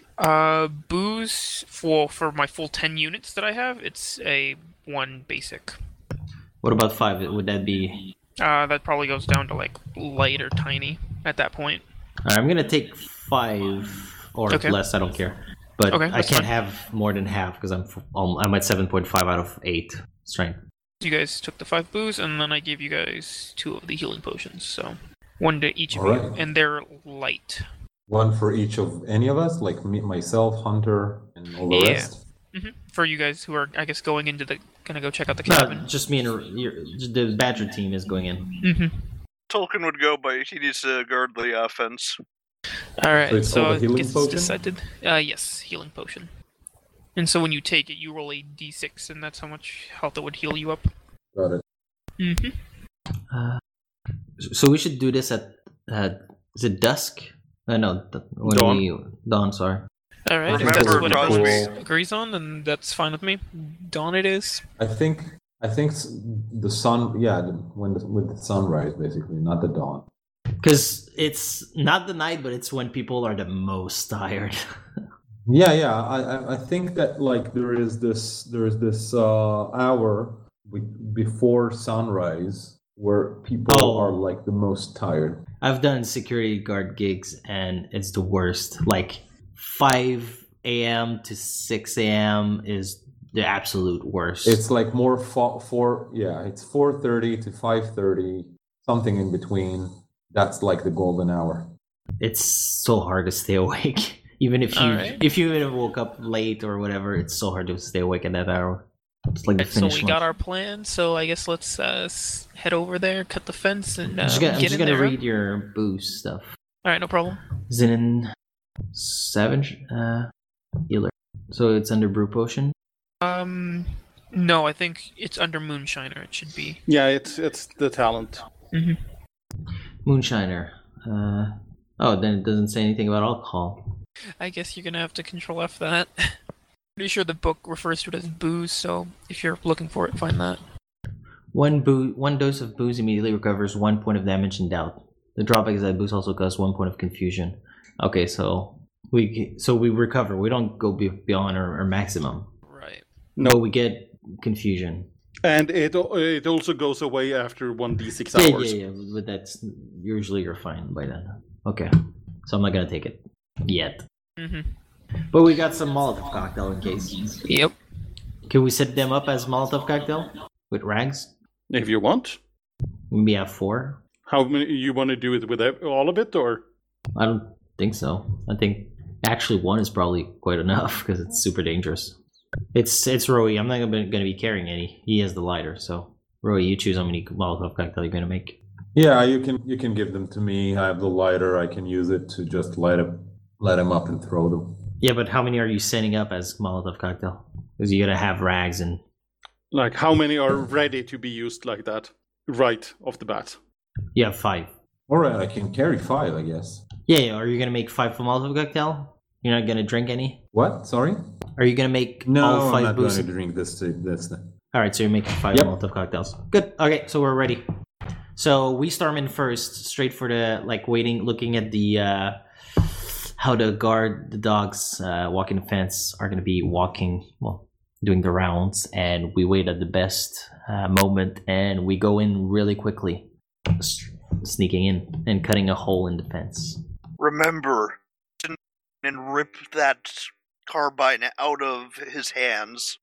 Uh, booze for for my full ten units that I have, it's a one basic. What about five? Would that be... Uh, that probably goes down to like light or tiny at that point. All right, I'm going to take five or Okay. less. I don't care. But Okay, I that's can't fine. have more than half because I'm f- um, I'm at seven point five out of eight strength. You guys took the five booze, and then I gave you guys two of the healing potions. So one to each of you, Alright. and they're light. One for each of any of us, like me, myself, Hunter, and all the Yeah. rest. hmm For you guys who are, I guess, going into the gonna go check out the No, cabin. just me and your, the Badger team is going in. hmm Tolkien would go, but he needs to guard the uh, fence. All right, So it's so, called a I healing guess it's potion? decided. Uh, yes, healing potion. And so when you take it, you roll a d six, and that's how much health it would heal you up. Got it. hmm Uh, so we should do this at uh, is it dusk? Uh, no, th- when Dawn. we dawn. Sorry. All right, if Remember, that's what everyone Crosby- agrees on, then that's fine with me. Dawn it is. I think I think s- the sun. Yeah, the, when the, with the sunrise, basically, not the dawn. Because it's not the night, but it's when people are the most tired. Yeah, yeah. I, I, I think that like there is this there is this uh, hour be- before sunrise where people Oh. are like the most tired. I've done security guard gigs, and it's the worst. Like five a.m. to six a.m. is the absolute worst. It's like more fo- four. Yeah, it's four thirty to five thirty, something in between. That's like the golden hour. it's so hard to stay awake. Even if you Alright. if you even woke up late or whatever, it's so hard to stay awake at that hour. It's like the So finish we line. got our plan. So I guess let's uh, s- head over there, cut the fence, and uh, I'm just gonna, I'm get just in gonna there. read your boost stuff. All right, no problem. Zinin seven uh healer. So it's under brew potion. Um, no, I think it's under Moonshiner. It should be. Yeah, it's it's the talent. Mm-hmm. Moonshiner. Uh oh, then it doesn't say anything about alcohol. I guess you're gonna have to control F that. Pretty sure the book refers to it as booze, so if you're looking for it, find that. One boo one dose of booze immediately recovers one point of damage and doubt. The drawback is that booze also costs one point of confusion. Okay, so we so we recover. We don't go be- beyond our, our maximum. Right. No, we get confusion. And it al- it also goes away after one d six Yeah, hours. yeah, yeah. But that's usually you're fine by then. Okay, so I'm not gonna take it yet. Mm-hmm. But we got some Molotov cocktail in case. Yep. Can we set them up as Molotov cocktail with rags? If you want. We have four. How many you want to do it with ev- all of it, or I don't think so. I think actually one is probably quite enough because it's super dangerous. It's it's Roy. I'm not gonna, gonna be carrying any. He has the lighter, so Roy, you choose how many Molotov cocktail you're gonna make. Yeah, you can you can give them to me. I have the lighter. I can use it to just light up, light them up, and throw them. Yeah, but how many are you setting up as Molotov cocktail? Because you gotta have rags and like how many are ready to be used like that right off the bat? you have five. All right, I can carry five, I guess. Yeah, yeah. Are you gonna make five for Molotov cocktail? You're not gonna drink any? What? Sorry? Are you gonna make No, all I'm five not boosts? going to drink this. This. All right, so you're making five Yep. Molotov cocktails. Good. Okay, so we're ready. So we storm in first, straight for the like waiting, looking at the uh, how the guard, the dogs uh, walking the fence are gonna be walking, well, doing the rounds, and we wait at the best uh, moment, and we go in really quickly, s- sneaking in and cutting a hole in the fence. Remember, and rip that carbine out of his hands.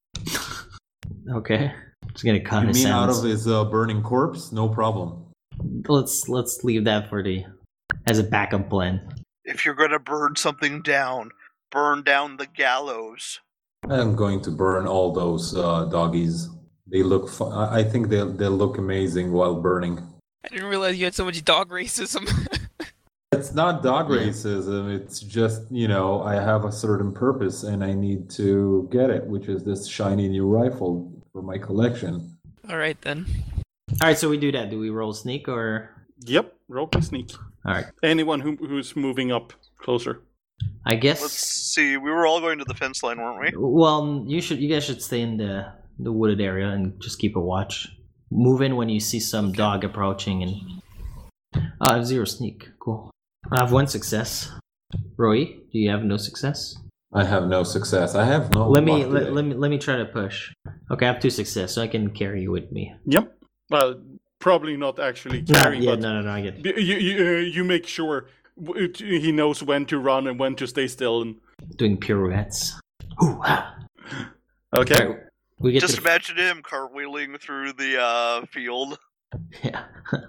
Okay, just gonna cut You his mean out hands. of his uh, burning corpse? No problem. Let's let's leave that for the as a backup plan. If you're gonna burn something down, burn down the gallows. I'm going to burn all those uh, doggies. They look. Fu- I I think they they look amazing while burning. I didn't realize you had so much dog racism. It's not dog Yeah. racism. It's just, you know, I have a certain purpose and I need to get it, which is this shiny new rifle for my collection. All right then. All right, so we do that. Do we roll sneak or? Yep, roll to sneak. All right, Anyone who who's moving up closer. I guess. Let's see. We were all going to the fence line, weren't we? Well, you should. You guys should stay in the the wooded area and just keep a watch. Move in when you see some dog approaching, and oh, I have zero sneak. Cool. I have one success. Roy, do you have no success? I have no success. I have no. let me luck let, today. let me let me try to push. Okay, I have two success, so I can carry you with me. Yep. Well, probably not actually Not carry, yeah, but no, no, no. I get it. b- you you, uh, you make sure w- it- he knows when to run and when to stay still. And Doing pirouettes. Ooh, ah. okay. All right, we get Just to the, imagine him cartwheeling through the uh, field, yeah.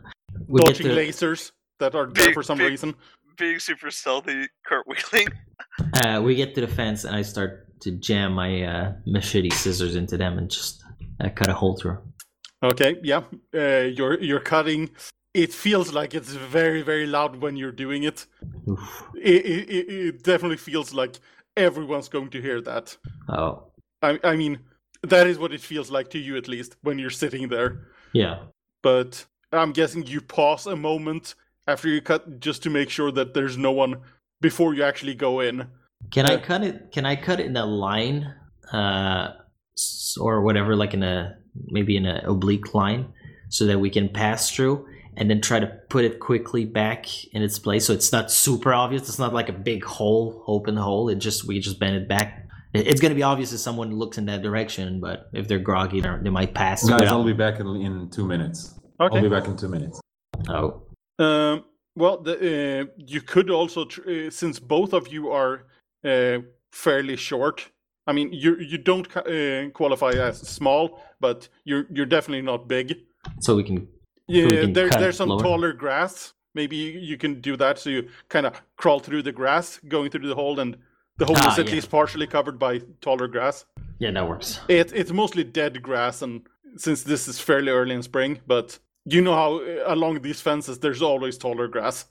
we get Dodging to lasers that are there Big- for some big- reason. being super stealthy, cartwheeling. uh, we get to the fence, and I start to jam my uh, machete scissors into them and just uh, cut a hole through. Okay, yeah. Uh, you're you're cutting. It feels like it's very very loud when you're doing it. Oof. It it, it, it definitely feels like everyone's going to hear that. Oh, I I mean, that is what it feels like to you at least when you're sitting there. yeah. But I'm guessing you pause a moment after you cut just to make sure that there's no one before you actually go in. Can I Uh, cut it? Can I cut it in a line, uh, s- or whatever, like in a maybe in an oblique line, so that we can pass through, and then try to put it quickly back in its place, so it's not super obvious. It's not like a big hole, open hole. It just we just bend it back. It- It's gonna be obvious if someone looks in that direction, but if they're groggy, they're- they might pass. Guys, without- I'll be back in, in two minutes. I'll Okay. be back in two minutes. Oh, Um, well, the, uh, you could also, tr- uh, since both of you are uh, fairly short. I mean, you you don't ca- uh, qualify as small, but you're you're definitely not big. so we can. Yeah, can there, cut there's some lower. taller grass. Maybe you, you can do that, so you kind of crawl through the grass, going through the hole, and the hole Ah, is at yeah. least partially covered by taller grass. Yeah, that works. It, it's mostly dead grass, and since this is fairly early in spring, but you know how uh, along these fences there's always taller grass.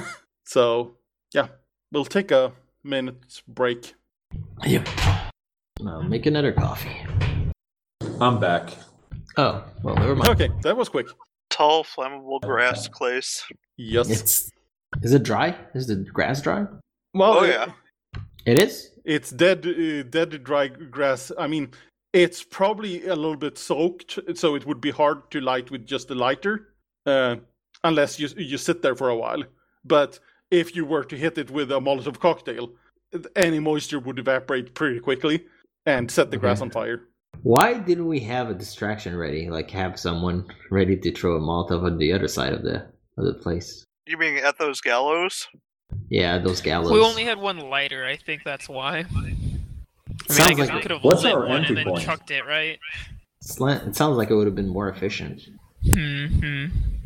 So, yeah, we'll take a minute's break. Yep. I'll make another coffee. I'm back. Oh, well, never mind. Okay, that was quick. Tall, flammable grass place. Yes. It's is it dry? Is the grass dry? Well, Oh, uh, yeah. It is. it's dead, uh, dead dry grass. I mean, it's probably a little bit soaked, so it would be hard to light with just a lighter, uh, unless you you sit there for a while. But if you were to hit it with a Molotov cocktail, any moisture would evaporate pretty quickly and set the Okay. grass on fire. Why didn't we have a distraction ready? Like have someone ready to throw a Molotov on the other side of the of the place? You mean at those gallows? Yeah, those gallows. We only had one lighter. I think that's why. I mean, I Sounds guess like we it. could have What's lit our one and entry then point? chucked it, right? Sla- It sounds like it would have been more efficient, Hmm.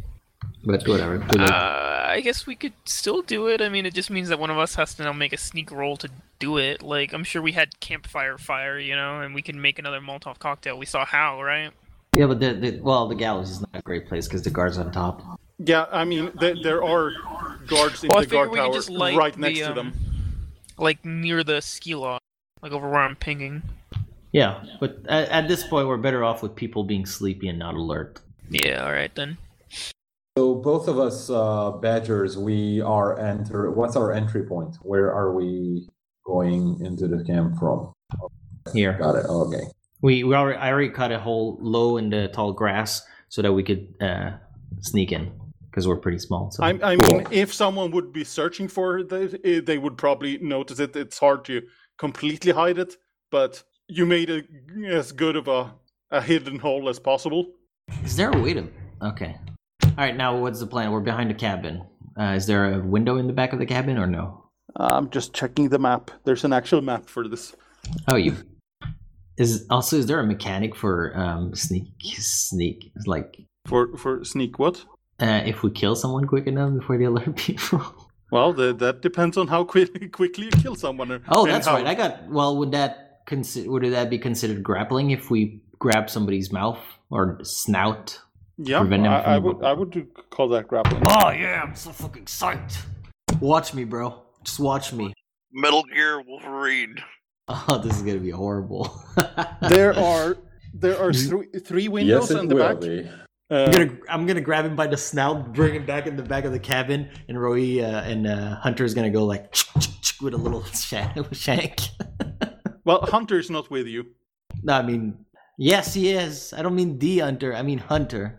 but whatever. Too late. Uh, I guess we could still do it. I mean, it just means that one of us has to now make a sneak roll to do it. Like, I'm sure we had campfire fire, you know, and we can make another Molotov cocktail. We saw how, right? Yeah, but the, the well, the gallows is not a great place because the guard's on top. Yeah, I mean, there, there are guards in Well, I the figure guard we could tower just light right the, next to um, them. Like near the ski lodge, like over where I'm pinging. Yeah, but at, at this point, we're better off with people being sleepy and not alert. Yeah, all right then. So both of us, uh, Badgers, we are enter. What's our entry point? Where are we going into the camp from? Here. Got it. Okay. We we already I already cut a hole low in the tall grass so that we could uh, sneak in because we're pretty small. So. I, I mean, if someone would be searching for it, they would probably notice it. It's hard to completely hide it, but you made a, as good of a, a hidden hole as possible. Is there a way to... Okay. All right, now what's the plan? We're behind a cabin. Uh, is there a window in the back of the cabin or no? I'm just checking the map. There's an actual map for this. Oh, you... Is also is there a mechanic for um sneak sneak like for for sneak what? Uh, if we kill someone quick enough before they alert people. Well, the, that depends on how quick, quickly you kill someone. Or, oh, that's how... right. I got. Well, would that consi- would that be considered grappling if we grab somebody's mouth or snout? Yeah, I, I would. I would do, call that grappling. Oh yeah, I'm so fucking psyched. Watch me, bro. Just watch me. Metal Gear Wolverine. Oh, this is gonna be horrible. there are there are th- three windows yes, in the will back. Be. Uh, I'm gonna I'm gonna grab him by the snout, bring him back in the back of the cabin, and Roy uh, and uh, Hunter's gonna go like with a little shank. Well, Hunter's not with you. No, I mean, yes, he is. I don't mean the Hunter. I mean Hunter.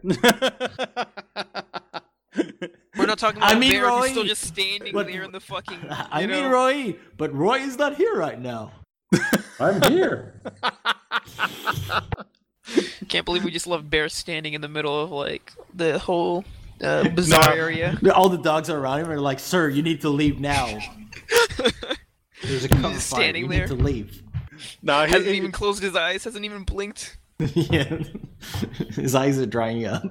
We're not talking about I mean, Bear Roy, who's still just standing but, there in the fucking. I mean, know. Roy, but Roy is not here right now. I'm here. Can't believe we just left Bear standing in the middle of like the whole uh, bizarre No. area. All the dogs are around him and are like, "Sir, you need to leave now." There's a cover fire. standing You there. need to leave. No, he, Hasn't he- even closed his eyes. Hasn't even blinked. Yeah, his eyes are drying up.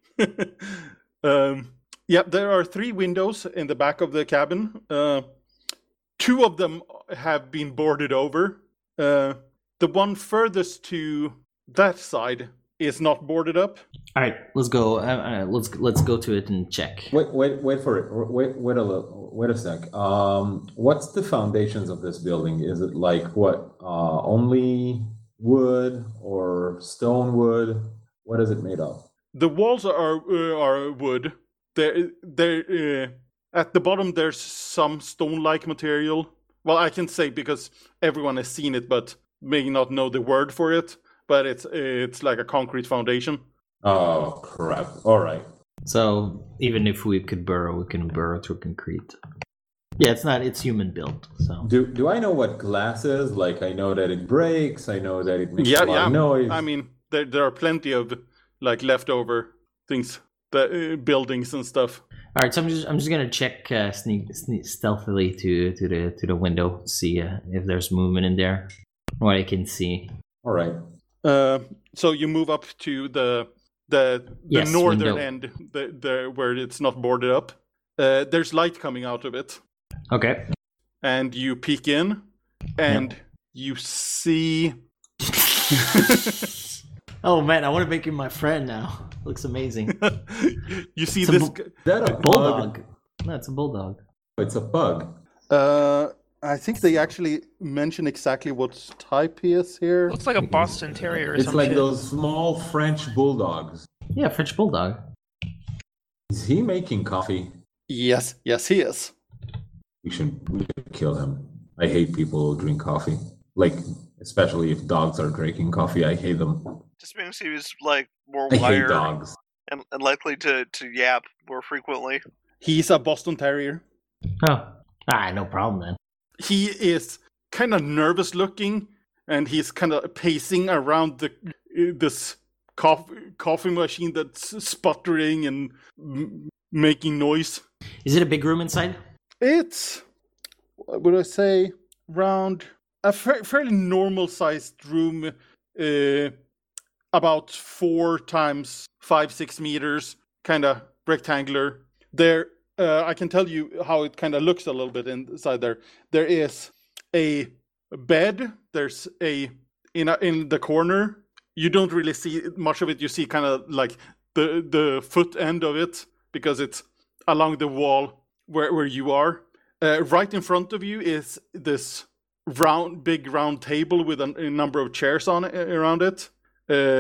um, yeah, there are three windows in the back of the cabin. Uh, two of them have been boarded over. Uh, the one furthest to that side is not boarded up. All right, let's go. Uh, uh, let's let's go to it and check. Wait, wait, wait for it. Wait, wait a little. Wait a sec. Um, what's the foundations of this building? Is it like what? Uh, only wood or stone wood? What is it made of? The walls are uh, are wood. There, there. Uh, at the bottom, there's some stone-like material. Well, I can say because everyone has seen it, but may not know the word for it. But it's it's like a concrete foundation. Oh crap! All right. So even if we could burrow, we can burrow through concrete. Yeah, it's not. It's human built. So Do do I know what glass is? Like I know that it breaks. I know that it makes Yeah, a lot yeah. of noise. I mean, there there are plenty of like leftover things, the uh, buildings and stuff. all right. So I'm just I'm just gonna check uh, sneak, sneak stealthily to to the to the window, see uh, if there's movement in there. What I can see. All right. Uh, so you move up to the the the Yes, northern window. end, the, the where it's not boarded up. Uh, there's light coming out of it, Okay. and you peek in, and you see. Oh man, I want to make him my friend now. Looks amazing. you see It's a this. bu- Is that a Bulldog. bug? No, it's a bulldog. It's a bug. Uh, I think they actually mention exactly what type he is here. Looks like a Boston Terrier or It's some like shit. those small French bulldogs. Yeah, French bulldog. Is he making coffee? Yes, yes, he is. We should we should kill him. I hate people who drink coffee. Like especially if dogs are drinking coffee, I hate them. Just means he was like more I hate wired dogs. and, and likely to, to yap more frequently. He's a Boston Terrier. Oh, ah, no problem then. He is kind of nervous looking, and he's kind of pacing around the this coffee, coffee machine that's sputtering and m- making noise. Is it a big room inside? It's, what would I say, around a fa- fairly normal sized room, uh, about four times five, six meters, kind of rectangular. There, uh, I can tell you how it kind of looks a little bit inside there. There is a bed. There's a in a, in the corner. You don't really see much of it. You see kind of like the the foot end of it because it's along the wall where where you are. Uh, right in front of you is this round, big round table with a, a number of chairs on it around it. Uh,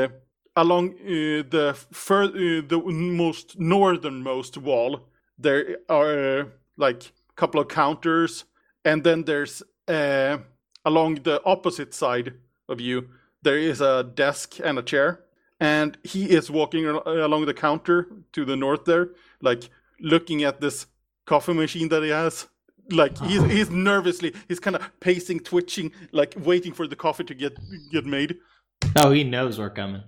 along uh, the fur- uh, the most northernmost wall, there are uh, like a couple of counters, and then there's uh, along the opposite side of you, there is a desk and a chair, and he is walking al- along the counter to the north there, like looking at this coffee machine that he has. Like he's he's nervously, he's kind of pacing, twitching, like waiting for the coffee to get get made. Oh, he knows we're coming.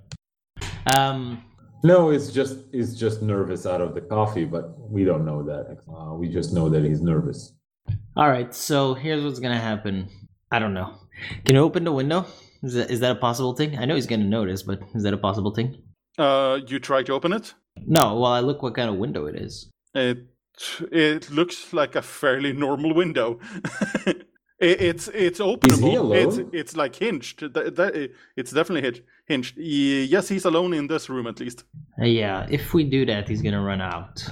Um, No, it's just he's just nervous out of the coffee, but we don't know that. Uh, we just know that he's nervous. all right, so here's what's gonna happen. I don't know. Can you open the window? Is that, is that a possible thing? I know he's gonna notice, but is that a possible thing? Uh, you try to open it. No, well, I look what kind of window it is. It it looks like a fairly normal window. it, it's it's openable. Is he alone? It's it's like hinged. That, that, it's definitely hinged. Hinged. Ye- Yes, he's alone in this room at least. Uh, yeah, if we do that, he's gonna run out.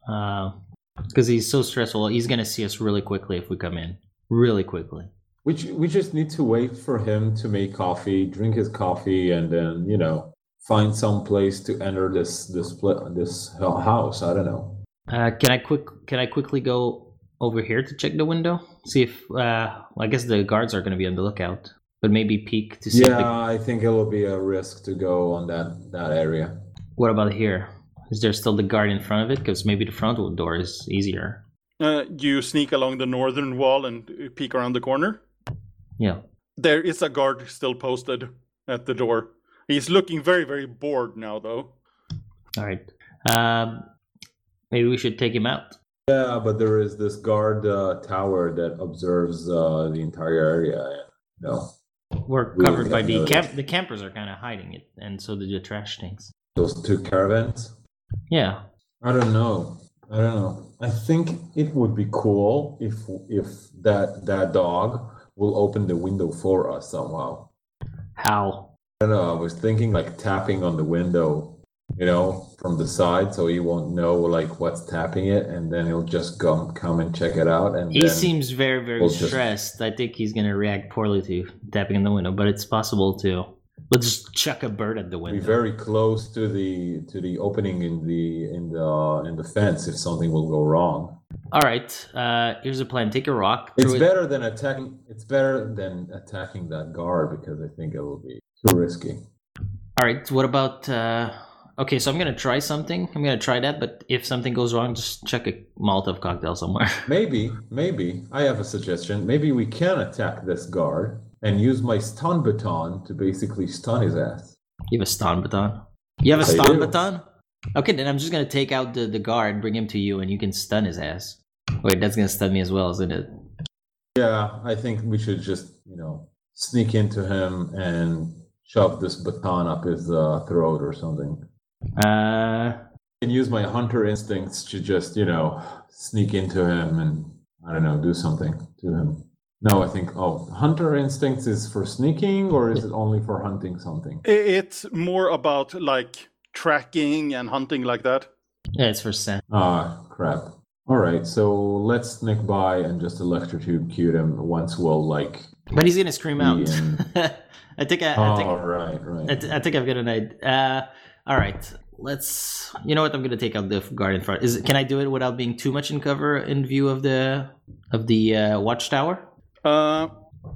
Because he's so stressful, he's gonna see us really quickly if we come in. Really quickly. We ju- we just need to wait for him to make coffee, drink his coffee, and then you know find some place to enter this this pla- this house. I don't know. Uh, can I quick? Can I quickly go over here to check the window? See if. Uh, I guess the guards are gonna be on the lookout, but maybe peek to see. If Yeah, the, I think it will be a risk to go on that that area. what about here? Is there still the guard in front of it? Because maybe the front door is easier. Uh, you sneak along the northern wall and peek around the corner. Yeah. There is a guard still posted at the door. He's looking very very bored now, though. All right. Um, maybe we should take him out. Yeah, but there is this guard uh, tower that observes uh, the entire area. No, We're We covered would by have the noticed. camp. The campers are kind of hiding it, and so do the trash things. those two caravans. Yeah. I don't know. I don't know. I think it would be cool if if that that dog will open the window for us somehow. How? I don't know. I was thinking like tapping on the window, you know, from the side, so he won't know like what's tapping it, and then he'll just come come and check it out. And He then seems very, very we'll just- stressed. I think he's gonna react poorly to tapping in the window, but it's possible to. We'll just chuck a bird at the be window. very close to the to the opening in the in the in the fence if something will go wrong. All right. Uh, here's a plan. Take a rock. It's throw it- better than attacking. It's better than attacking that guard because I think it will be too risky. All right. What about? Uh, okay, so I'm gonna try something. I'm gonna try that, but if something goes wrong, just chuck a Molotov cocktail somewhere. Maybe, maybe I have a suggestion. Maybe we can attack this guard and use my stun baton to basically stun his ass. You have a stun baton. You have a I stun do. baton. Okay, then I'm just gonna take out the, the guard, bring him to you, and you can stun his ass. Wait, that's gonna stun me as well, isn't it? Yeah, I think we should just you know sneak into him and shove this baton up his uh, throat or something. Uh, And use my hunter instincts to just you know sneak into him and I don't know do something to him. No, I think oh hunter instincts is for sneaking or is it only for hunting something? I- It's more about like tracking and hunting like that. yeah, it's for Sam. Ah, crap. All right, so let's sneak by and just electrocute him once we'll like. But he's gonna scream out. Yeah. I think I, I Oh, think right, right. I, th- I think I've got an idea. Uh, all right, let's. You know what? I'm gonna take out the guard in front. Is it, can I do it without being too much in cover in view of the of the uh, watchtower? Uh,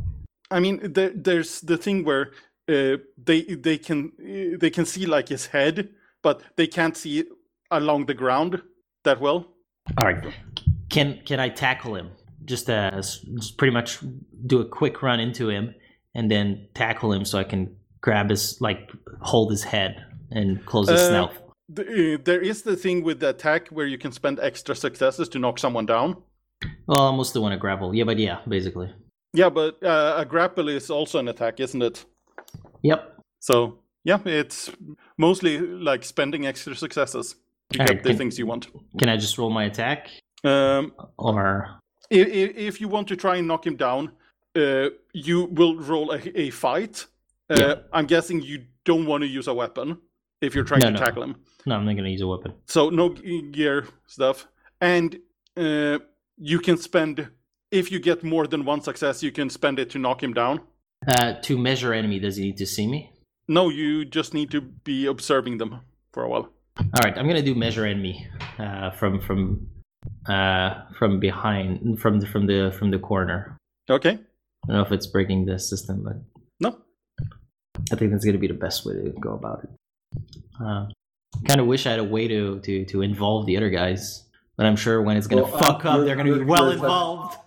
I mean, there, there's the thing where uh, they they can uh, they can see like his head, but they can't see along the ground that well. All right. Can can I tackle him? Just uh, s- just pretty much do a quick run into him and then tackle him so I can grab his like hold his head and close his Uh, snout. The, uh, there is the thing with the attack where you can spend extra successes to knock someone down. Well, I mostly want to grapple. Yeah, but yeah, basically. Yeah, but uh, a grapple is also an attack, isn't it? Yep. So yeah, it's mostly like spending extra successes to Alright, get the can- things you want. Can I just roll my attack Um, or? if, if you want to try and knock him down, uh, you will roll a, a fight. Uh, Yeah. I'm guessing you don't want to use a weapon if you're trying No, to no. tackle him. No, I'm not gonna use a weapon. So no g- gear stuff, and uh, you can spend if you get more than one success, you can spend it to knock him down. Uh, to measure enemy, does he need to see me? No, you just need to be observing them for a while. All right, I'm gonna do measure enemy uh, from from uh, from behind from the, from the from the corner. Okay. I don't know if it's breaking the system, but No. I think that's gonna be the best way to go about it. Uh, kind of wish I had a way to, to to involve the other guys, but I'm sure when it's gonna Well, fuck uh, up, you're- they're gonna be you're- well you're- involved.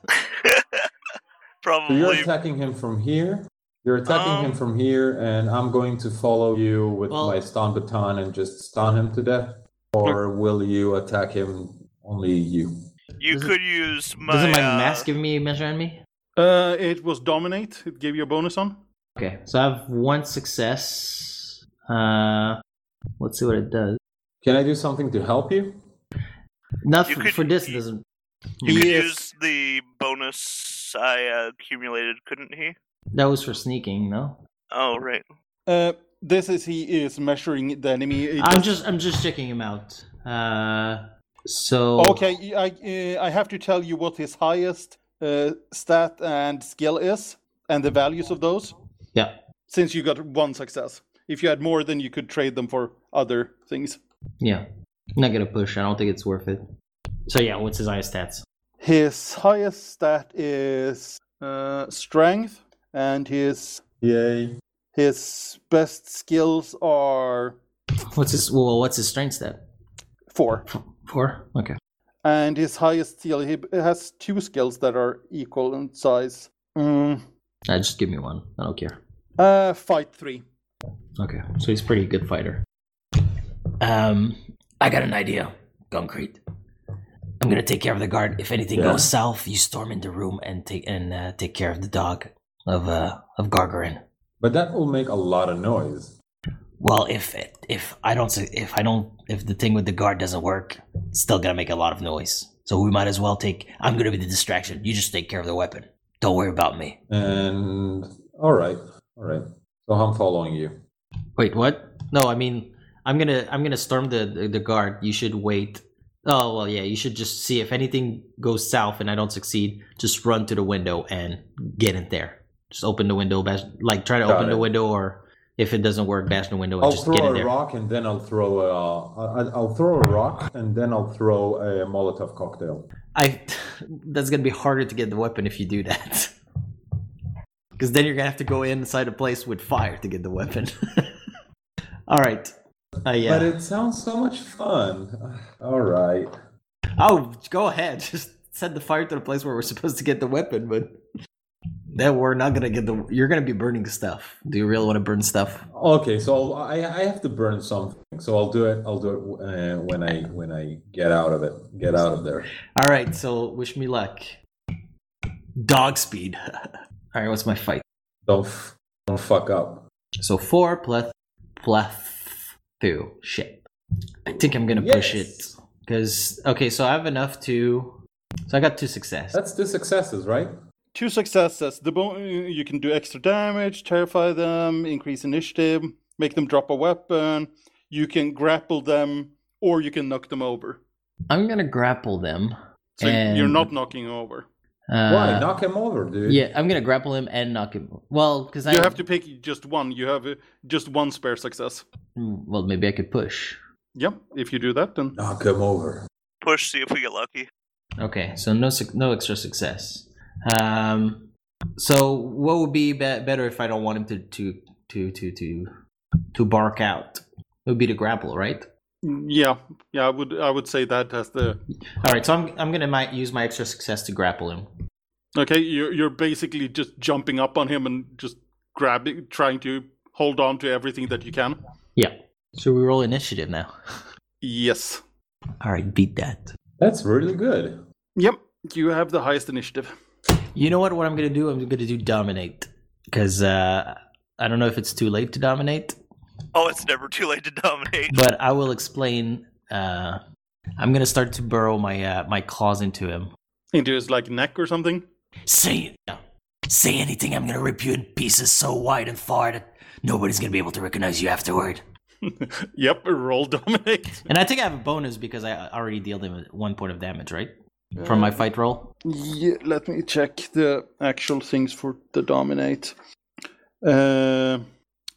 So you're Probably. attacking him from here. You're attacking Um, him from here, and I'm going to follow you with Well- my stun baton and just stun him to death. Or will you attack him? Only you. You Doesn't- could use my. Doesn't my uh, mask give me measure enemy? Uh, it was dominate. It gave you a bonus on. Okay, so I have one success. Uh, let's see what it does. Can I do something to help you? Not You for, could- for this. It doesn't. You He could is- use the bonus I uh, accumulated, couldn't he? That was for sneaking, no? Oh, right. Uh, this is he is measuring the enemy. It I'm does- just I'm just checking him out. Uh, so Okay, I uh, I have to tell you what his highest uh, stat and skill is, and the values of those. Yeah. Since you got one success, if you had more, then you could trade them for other things. Yeah. I'm not gonna push. I don't think it's worth it. So yeah, what's his highest stats? His highest stat is uh, strength, and his Yay. his best skills are What's his well? What's his strength stat? four. Four. Okay. And his highest skill, he has two skills that are equal in size. Mm, Uh, just give me one. I don't care. uh, fight three. Okay. So he's a pretty good fighter. Um, I got an idea, Concrete. I'm gonna take care of the guard. If anything Yeah. goes south, you storm in the room and take and uh, take care of the dog of uh of Gargarin. But that will make a lot of noise. Well, if if I don't su- if I don't if the thing with the guard doesn't work, it's still gonna make a lot of noise. So we might as well take. I'm gonna be the distraction. You just take care of the weapon. Don't worry about me. And all right, all right. So I'm following you. Wait, what? No, I mean, I'm gonna I'm gonna storm the, the the guard. You should wait. Oh well, yeah. You should just see if anything goes south and I don't succeed. Just run to the window and get in there. Just open the window, bash, like try to Got open the it. window, or if it doesn't work, bash the window and I'll just throw get in a there. rock and then I'll throw a. I- I'll throw a rock and then I'll throw a Molotov cocktail. I that's gonna be harder to get the weapon if you do that. Because then you're gonna have to go inside a place with fire to get the weapon. All right. Uh, yeah. But it sounds so much fun. All right. Oh, go ahead. Just set the fire to the place where we're supposed to get the weapon, but then we're not gonna get the. You're gonna be burning stuff. Do you really want to burn stuff? Okay, so I'll, I I have to burn something. So I'll do it. I'll do it uh, when I when I get out of it. Get out of there. All right. So wish me luck. Dog speed. All right. What's my fight? Don't f- don't fuck up. So four plus plus two. Shit. I think I'm gonna push it Yes. because okay. So I have enough to. So I got two success. That's two successes, right? Two successes. The bo- you can do extra damage, terrify them, increase initiative, make them drop a weapon. You can grapple them, or you can knock them over. I'm gonna grapple them. So and, you're not knocking over. Uh, Why? Knock him over, dude. Yeah, I'm gonna grapple him and knock him. Well, because I You have to pick just one. You have uh, just one spare success. Well, maybe I could push. Yeah, if you do that, then Knock him over. Push, see if we get lucky. Okay, so no suc no extra success. Um, so what would be, be better if I don't want him to to to to to to bark out? It would be to grapple, right? yeah, yeah, I would I would say that as the All right, so I'm I'm gonna might use my extra success to grapple him. okay. You're you're basically just jumping up on him and just grabbing, trying to hold on to everything that you can. Yeah. So we roll initiative now. Yes. All right, beat that. That's really good. Yep. You have the highest initiative. You know what? What I'm gonna do? I'm gonna do dominate because uh, I don't know if it's too late to dominate. Oh, it's never too late to dominate. But I will explain. Uh, I'm gonna start to burrow my uh, my claws into him. Into his like neck or something. Say say anything, I'm gonna rip you in pieces so wide and far that nobody's gonna be able to recognize you afterward. Yep. Roll dominate. And I think I have a bonus because I already dealt him one point of damage, right? From my fight roll. Yeah. Let me check the actual things for the dominate. Uh,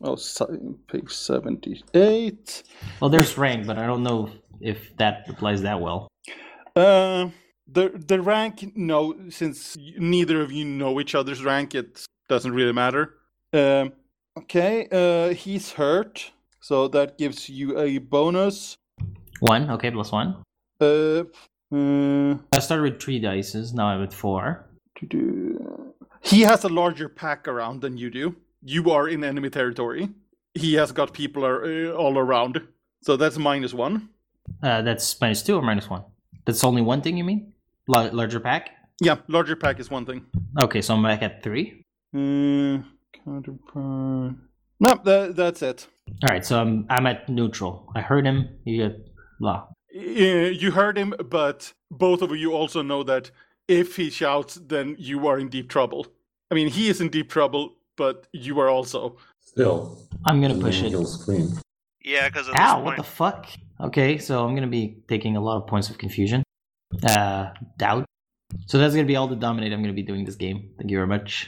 Oh, so- page seventy-eight. Well, there's rank, but I don't know if that applies that well. Uh, the the rank, no, since neither of you know each other's rank, it doesn't really matter. Um, okay, uh, he's hurt, so that gives you a bonus. One, okay, plus one. Uh, uh, I started with three dices, now I'm at four. to do- he has a larger pack around than you do. You are in enemy territory. He has got people are, uh, all around, so that's minus one. Uh, that's minus two or minus one? That's only one thing, you mean? Lar- larger pack? Yeah, larger pack is one thing. Okay, so I'm back at three. Uh, counterpart. No, that, that's it. Alright, so I'm I'm at neutral. I heard him, you get blah. Uh, you heard him, but both of you also know that if he shouts, then you are in deep trouble. I mean, he is in deep trouble, but you are also. Still. I'm gonna push it. He'll scream. Yeah, because at Ow, this what point, the fuck? Okay, so I'm gonna be taking a lot of points of confusion. Uh, doubt. So that's gonna be all the dominate I'm gonna be doing this game. Thank you very much.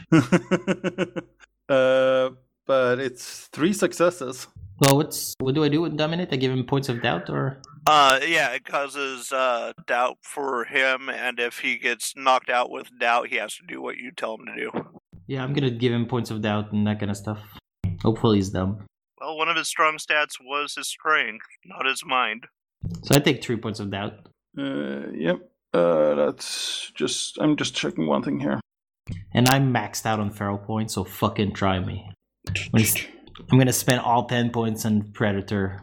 uh, but it's three successes. Well, what's what do I do with dominate? I give him points of doubt, or uh, yeah, it causes uh, doubt for him, and if he gets knocked out with doubt, he has to do what you tell him to do. yeah, I'm gonna give him points of doubt and that kind of stuff. Hopefully he's dumb. Well, one of his strong stats was his strength, not his mind. So I take three points of doubt. Uh, yep. Uh, that's just. I'm just checking one thing here. And I'm maxed out on feral points, so fucking try me. When it's- I'm gonna spend all ten points on Predator.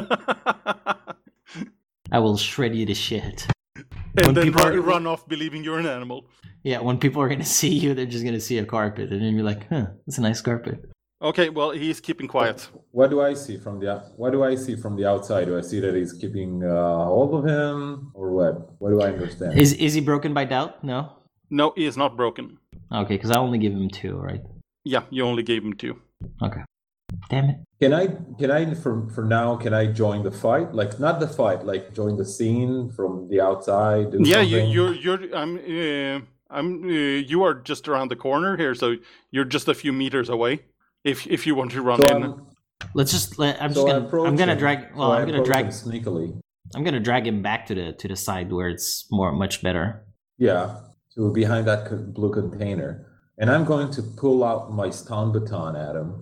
I will shred you to shit. And When then people run, are- run off believing you're an animal. Yeah, when people are gonna see you, they're just gonna see a carpet, and then you're like, huh, that's a nice carpet. Okay, well, he's keeping quiet. What do I see from the what do I see from the outside? Do I see that he's keeping uh, hold of him, or what? What do I understand? Is is he broken by doubt? No. No, he is not broken. Okay, because I only give him two, right? Yeah, you only gave him two. Okay. Damn it. Can I can I for for now can I join the fight? Like not the fight, like join the scene from the outside. Do Yeah, you, something? you're you're. I'm. Uh, I'm. Uh, you are just around the corner here, so you're just a few meters away. If if you want to run So in. I'm, Let's just. Let, I'm so just I gonna. approach I'm gonna him. drag. Well, So I I'm gonna approach drag. him sneakily. I'm gonna drag him back to the to the side where it's more much better. Yeah, to behind that co- blue container, and I'm going to pull out my stun baton at him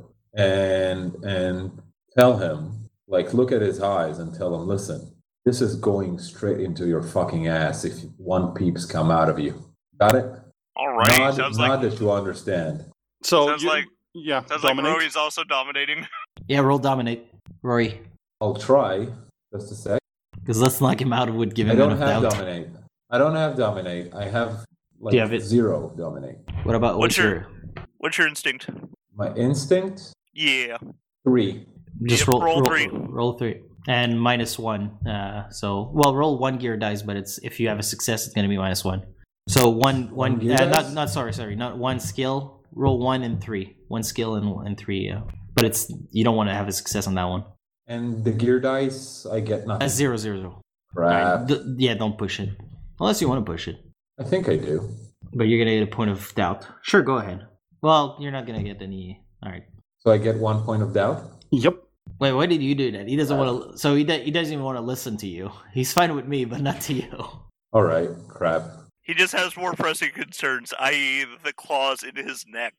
and and tell him, like, look at his eyes and tell him, listen, this is going straight into your fucking ass if one peeps come out of you. Got it? All right, Nod, sounds nod like that you understand. So sounds you- like yeah, sounds dominate. like Rory's also dominating. Yeah, roll dominate, Rory. I'll try. Just a sec. Because let's knock him out would give I him don't enough have doubt. dominate. I don't have dominate. I have like Do you have it? zero dominate. What about What's what's your- your? What's your instinct? My instinct Yeah. three. Just Yep, roll, roll roll three. Roll three and minus one. Uh, so well, roll one gear dice, but it's if you have a success, it's gonna be minus one. So one one. One gear uh, dice? not not sorry sorry not one skill. Roll one and three. One skill and and three. Uh, but it's you don't want to have a success on that one. And the gear dice, I get nothing. That's zero zero zero. Crap. D- yeah, don't push it unless you want to push it. I think I do. But you're gonna get a point of doubt. Sure, go ahead. Well, you're not gonna get any. All right. So I get one point of doubt. Yep. Wait, why did you do that? He doesn't want to. So he do- he doesn't even want to listen to you. He's fine with me, but not to you. All right. Crap. He just has more pressing concerns, that is the claws in his neck.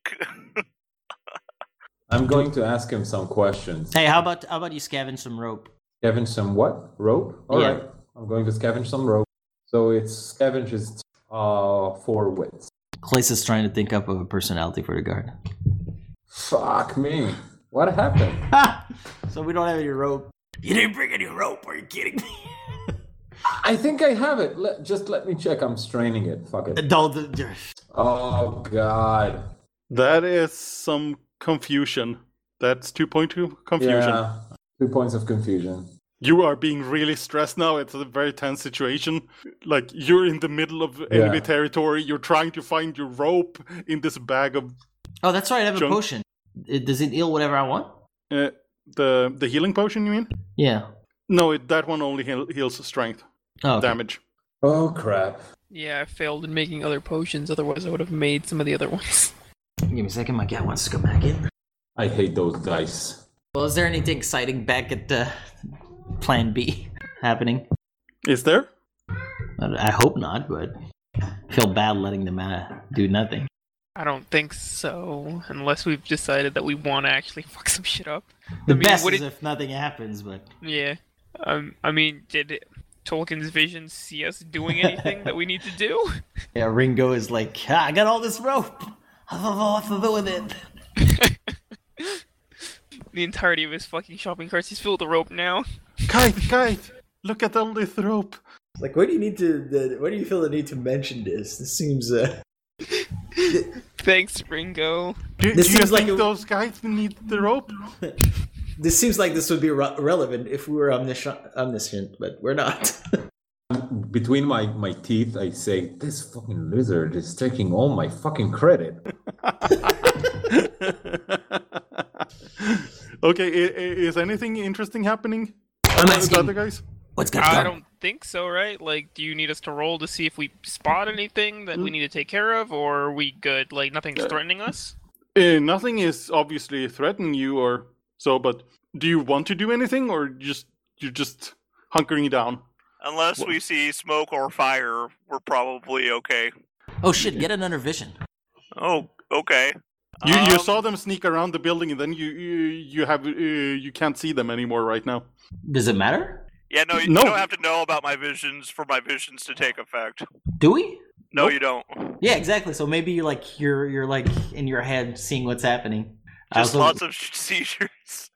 I'm going to ask him some questions. Hey, how about how about you scavenge some rope? Scavenge some what? Rope? All Yeah. right. I'm going to scavenge some rope. So it's scavenge is uh four wits. Clace is trying to think up of a personality for the guard. Fuck me. What happened? So we don't have any rope. You didn't bring any rope. Are you kidding me? I think I have it. Let, just let me check. I'm straining it. Fuck it. Don't. Oh God. That is some confusion. That's two point two confusion. Yeah. Two points of confusion. You are being really stressed now. It's a very tense situation. Like, you're in the middle of enemy Yeah. territory. You're trying to find your rope in this bag of Oh, that's right. I have a Junk. potion. It, does it heal whatever I want? uh, the the healing potion. You mean? Yeah. No, it, that one only heal, heals strength Oh, okay. damage. Oh crap. Yeah, I failed in making other potions, otherwise I would have made some of the other ones. Give me a second. My cat wants to come back in. I hate those dice. Well, is there anything exciting back at uh, Plan B happening? Is there? I hope not, but I feel bad letting them uh, do nothing. I don't think so, unless we've decided that we want to actually fuck some shit up. The I mean, best what is did- if nothing happens, but Yeah. Um. I mean, did Tolkien's vision see us doing anything that we need to do? yeah, Ringo is like, ah, I got all this rope. I don't know what to do with it. The entirety of his fucking shopping carts, he's filled with rope now. Kite, Kite! Look at all this rope. Like, why do you need to? The, why do you feel the need to mention this? This seems. Uh, Thanks, Ringo. Do, This do you seems like think a- those guys need the rope? this seems like this would be re- relevant if we were omniscient, omniscient, but we're not. Between my, my teeth, I say, this fucking lizard is taking all my fucking credit. Okay, i- i- is anything interesting happening? I'm With asking, other guys? what's good? I don't think so, right? Like, do you need us to roll to see if we spot anything that Hmm. we need to take care of, or are we good? Like, nothing's threatening us? Uh, nothing is obviously threatening you or so, but do you want to do anything or just you're just hunkering down? Unless we see smoke or fire, we're probably okay. Oh shit, get another vision. Oh, okay. You you Um, saw them sneak around the building and then you you, you have uh, you can't see them anymore right now. Does it matter? Yeah, no, you No. don't have to know about my visions for my visions to take effect. Do we? No, Nope. you don't. Yeah, exactly. So maybe you're like you're you're like in your head seeing what's happening. I Just was- lots of seizures.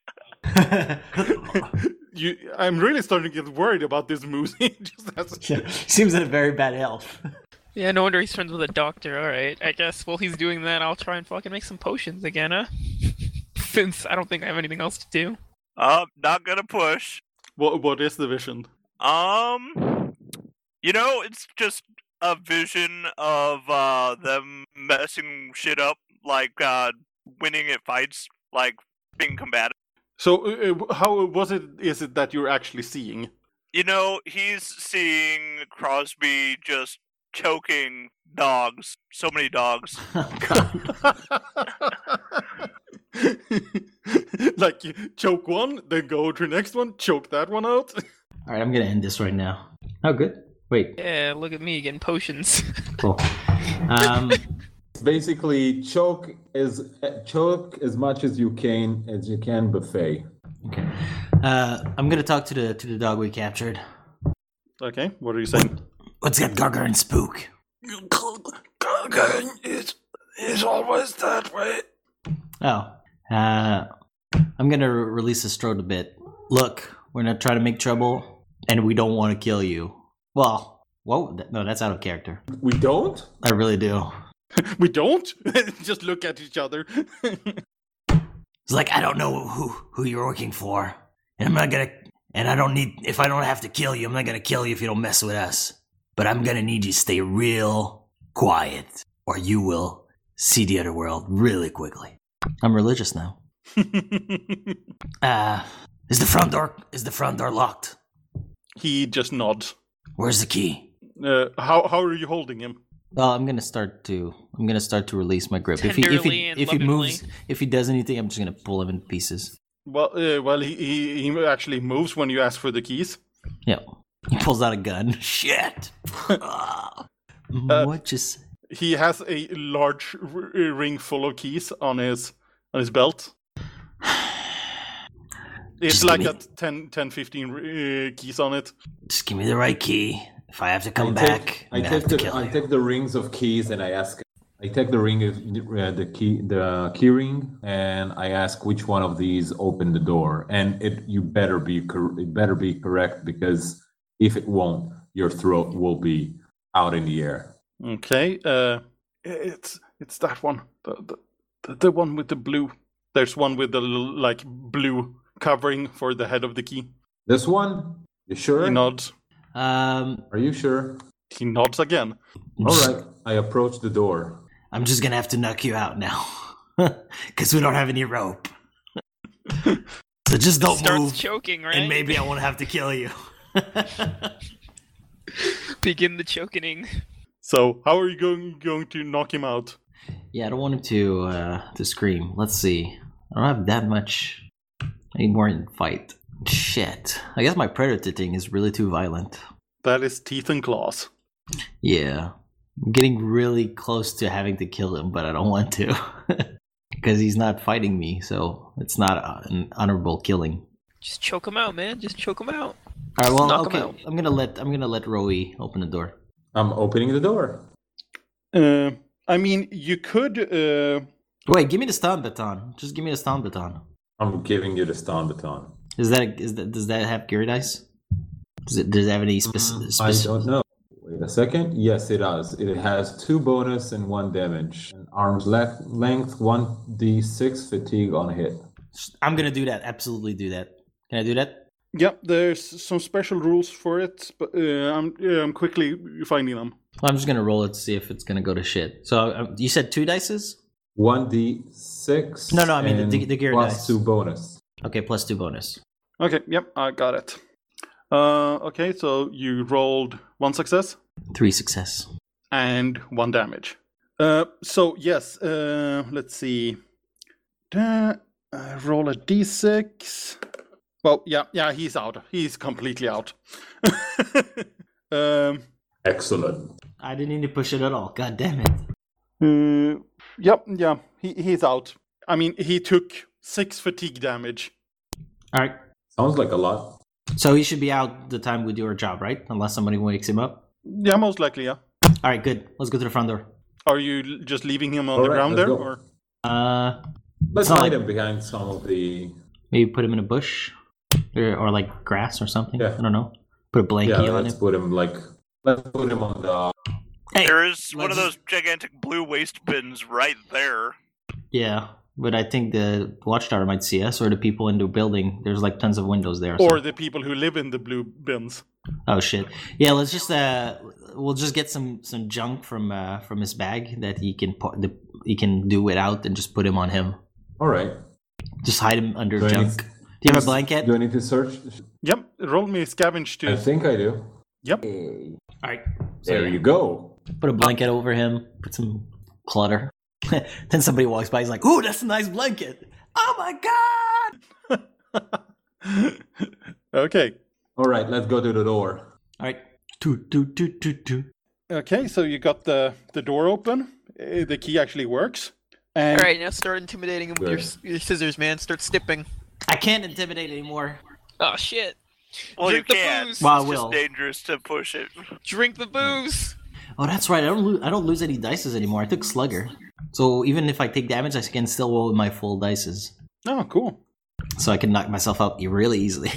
You, I'm really starting to get worried about this moose. He just has- Seems like a very bad elf. Yeah, no wonder he's friends with a doctor. Alright, I guess while he's doing that, I'll try and fucking make some potions again, huh? Since I don't think I have anything else to do. Uh, not gonna push. What what is the vision? Um, you know, it's just a vision of uh them messing shit up, like uh winning at fights, like being combative. So uh, uh, how was it? Is it that you're actually seeing? You know, he's seeing Crosby just choking dogs. So many dogs. Like you choke one, then go to the next one, choke that one out. All right, I'm gonna end this right now. Oh, good. Wait, Yeah, look at me getting potions. cool. Um, Basically, choke as choke as much as you can as you can buffet. okay. Uh, I'm gonna talk to the to the dog we captured. Okay, what are you saying? What's got Gargar and Spook? It's, it's always that way. Oh, uh, I'm gonna re- release the Strode a bit. Look, we're not trying to make trouble, and we don't want to kill you. Well, whoa, th- no, that's out of character. We don't? I really do. We don't? Just look at each other. It's like, I don't know who, who you're working for. And I'm not gonna, and I don't need, if I don't have to kill you, I'm not gonna kill you if you don't mess with us. But I'm gonna need you to stay real quiet, or you will see the other world really quickly. I'm religious now. Uh, is the front door, is the front door locked? He just nods. Where's the key? Uh, how how are you holding him? Well, I'm gonna start to I'm gonna start to release my grip. If he if Tenderly he and if he lovingly. moves, if he does anything, I'm just gonna pull him in pieces. Well, uh, well, he, he he actually moves when you ask for the keys. Yeah. He pulls out a gun. Shit. What just? He has a large r- uh, ring full of keys on his on his belt. It's Just like give me- got ten, ten, fifteen uh, keys on it. Just give me the right key. If I have to come I back, take, I'm I gonna take have to the kill I you. take the rings of keys and I ask. I take the ring of uh, the key the key ring and I ask which one of these open the door. And it you better be cor- it better be correct because if it won't, your throat will be out in the air. Okay, uh, it's it's that one, the, the the one with the blue. There's one with the l- like blue covering for the head of the key. This one, you sure? He nods. Um, Are you sure? He nods again. All right. I approach the door. I'm just gonna have to knock you out now. Because we don't have any rope. So just don't Starts move, choking, right? and maybe I won't have to kill you. Begin the choking. So how are you going going to knock him out? yeah, I don't want him to uh, to scream. Let's see. I don't have that much. I need more in fight. Shit. I guess my predator thing is really too violent. That is teeth and claws. Yeah. I'm getting really close to having to kill him, but I don't want to. Because he's not fighting me, so it's not an honorable killing. Just choke him out, man. Just choke him out. Alright, well, Knock him okay. out. I'm gonna let I'm gonna let Roe open the door. I'm opening the door. Uh, I mean, you could. Uh, Wait, give me the stun baton. Just give me the stun baton. I'm giving you the stun baton. Is that is that does that have gear dice? Does it does it have any specific? I don't know. Wait a second. Yes, it does. It has two bonus and one damage. And arm's le- length, one d six fatigue on hit. I'm gonna do that. Absolutely do that. Can I do that? yeah, there's some special rules for it, but uh, I'm yeah, I'm quickly finding them. Well, I'm just gonna roll it to see if it's gonna go to shit. So uh, you said two dices? one d six. No, no, I mean the- and the- the gear plus dice. two bonus. Okay, plus two bonus. Okay, yep, I got it. Uh, okay, so you rolled one success Three success. and one damage. Uh, so yes, uh, let's see. Da- uh, roll a d six. Well, yeah, yeah, he's out. He's completely out. um, Excellent. I didn't need to push it at all. God damn it. uh, yep, yeah, he, he's out. I mean, he took six fatigue damage. All right. Sounds like a lot. So he should be out the time we do our job, right? Unless somebody wakes him up. Yeah, most likely, yeah. All right, good. Let's go to the front door. Are you l- just leaving him on All the right, ground let's there, go. or? Uh, Let's It's not hide like- him behind some of the. maybe put him in a bush, or, or like grass or something. Yeah. I don't know. Put a blankie Yeah, on let's him. put him like. Let's put him on the. Hey, There is one of let's- those gigantic blue waste bins right there. Yeah, but I think the watchtower might see us, or the people in the building. There's like tons of windows there. Or so- the people who live in the blue bins. Oh shit! Yeah, let's just uh, we'll just get some some junk from uh from his bag that he can po- the, he can do without, and just put him on him. All right. Just hide him under Do I junk. need- Do you have a blanket? Do I need to search? Yep, roll me scavenge I too. think I do. Yep. All right. So, There yeah, you go. Put a blanket over him. Put some clutter. Then somebody walks by. He's like, "Ooh, that's a nice blanket." Oh my god! Okay. All right, let's go to the door. All right. Toot toot toot toot toot. Okay, so you got the, the door open. Uh, The key actually works. And All right, now start intimidating him with your, Good. s- your scissors, man. Start snipping. I can't intimidate anymore. Oh shit! Well, Drink you the can. booze. Well, I It's will. just dangerous to push it. Drink the booze. Oh, that's right. I don't lose. I don't lose any dices anymore. I took Slugger, so even if I take damage, I can still roll with my full dices, oh, cool. so I can knock myself out really easily.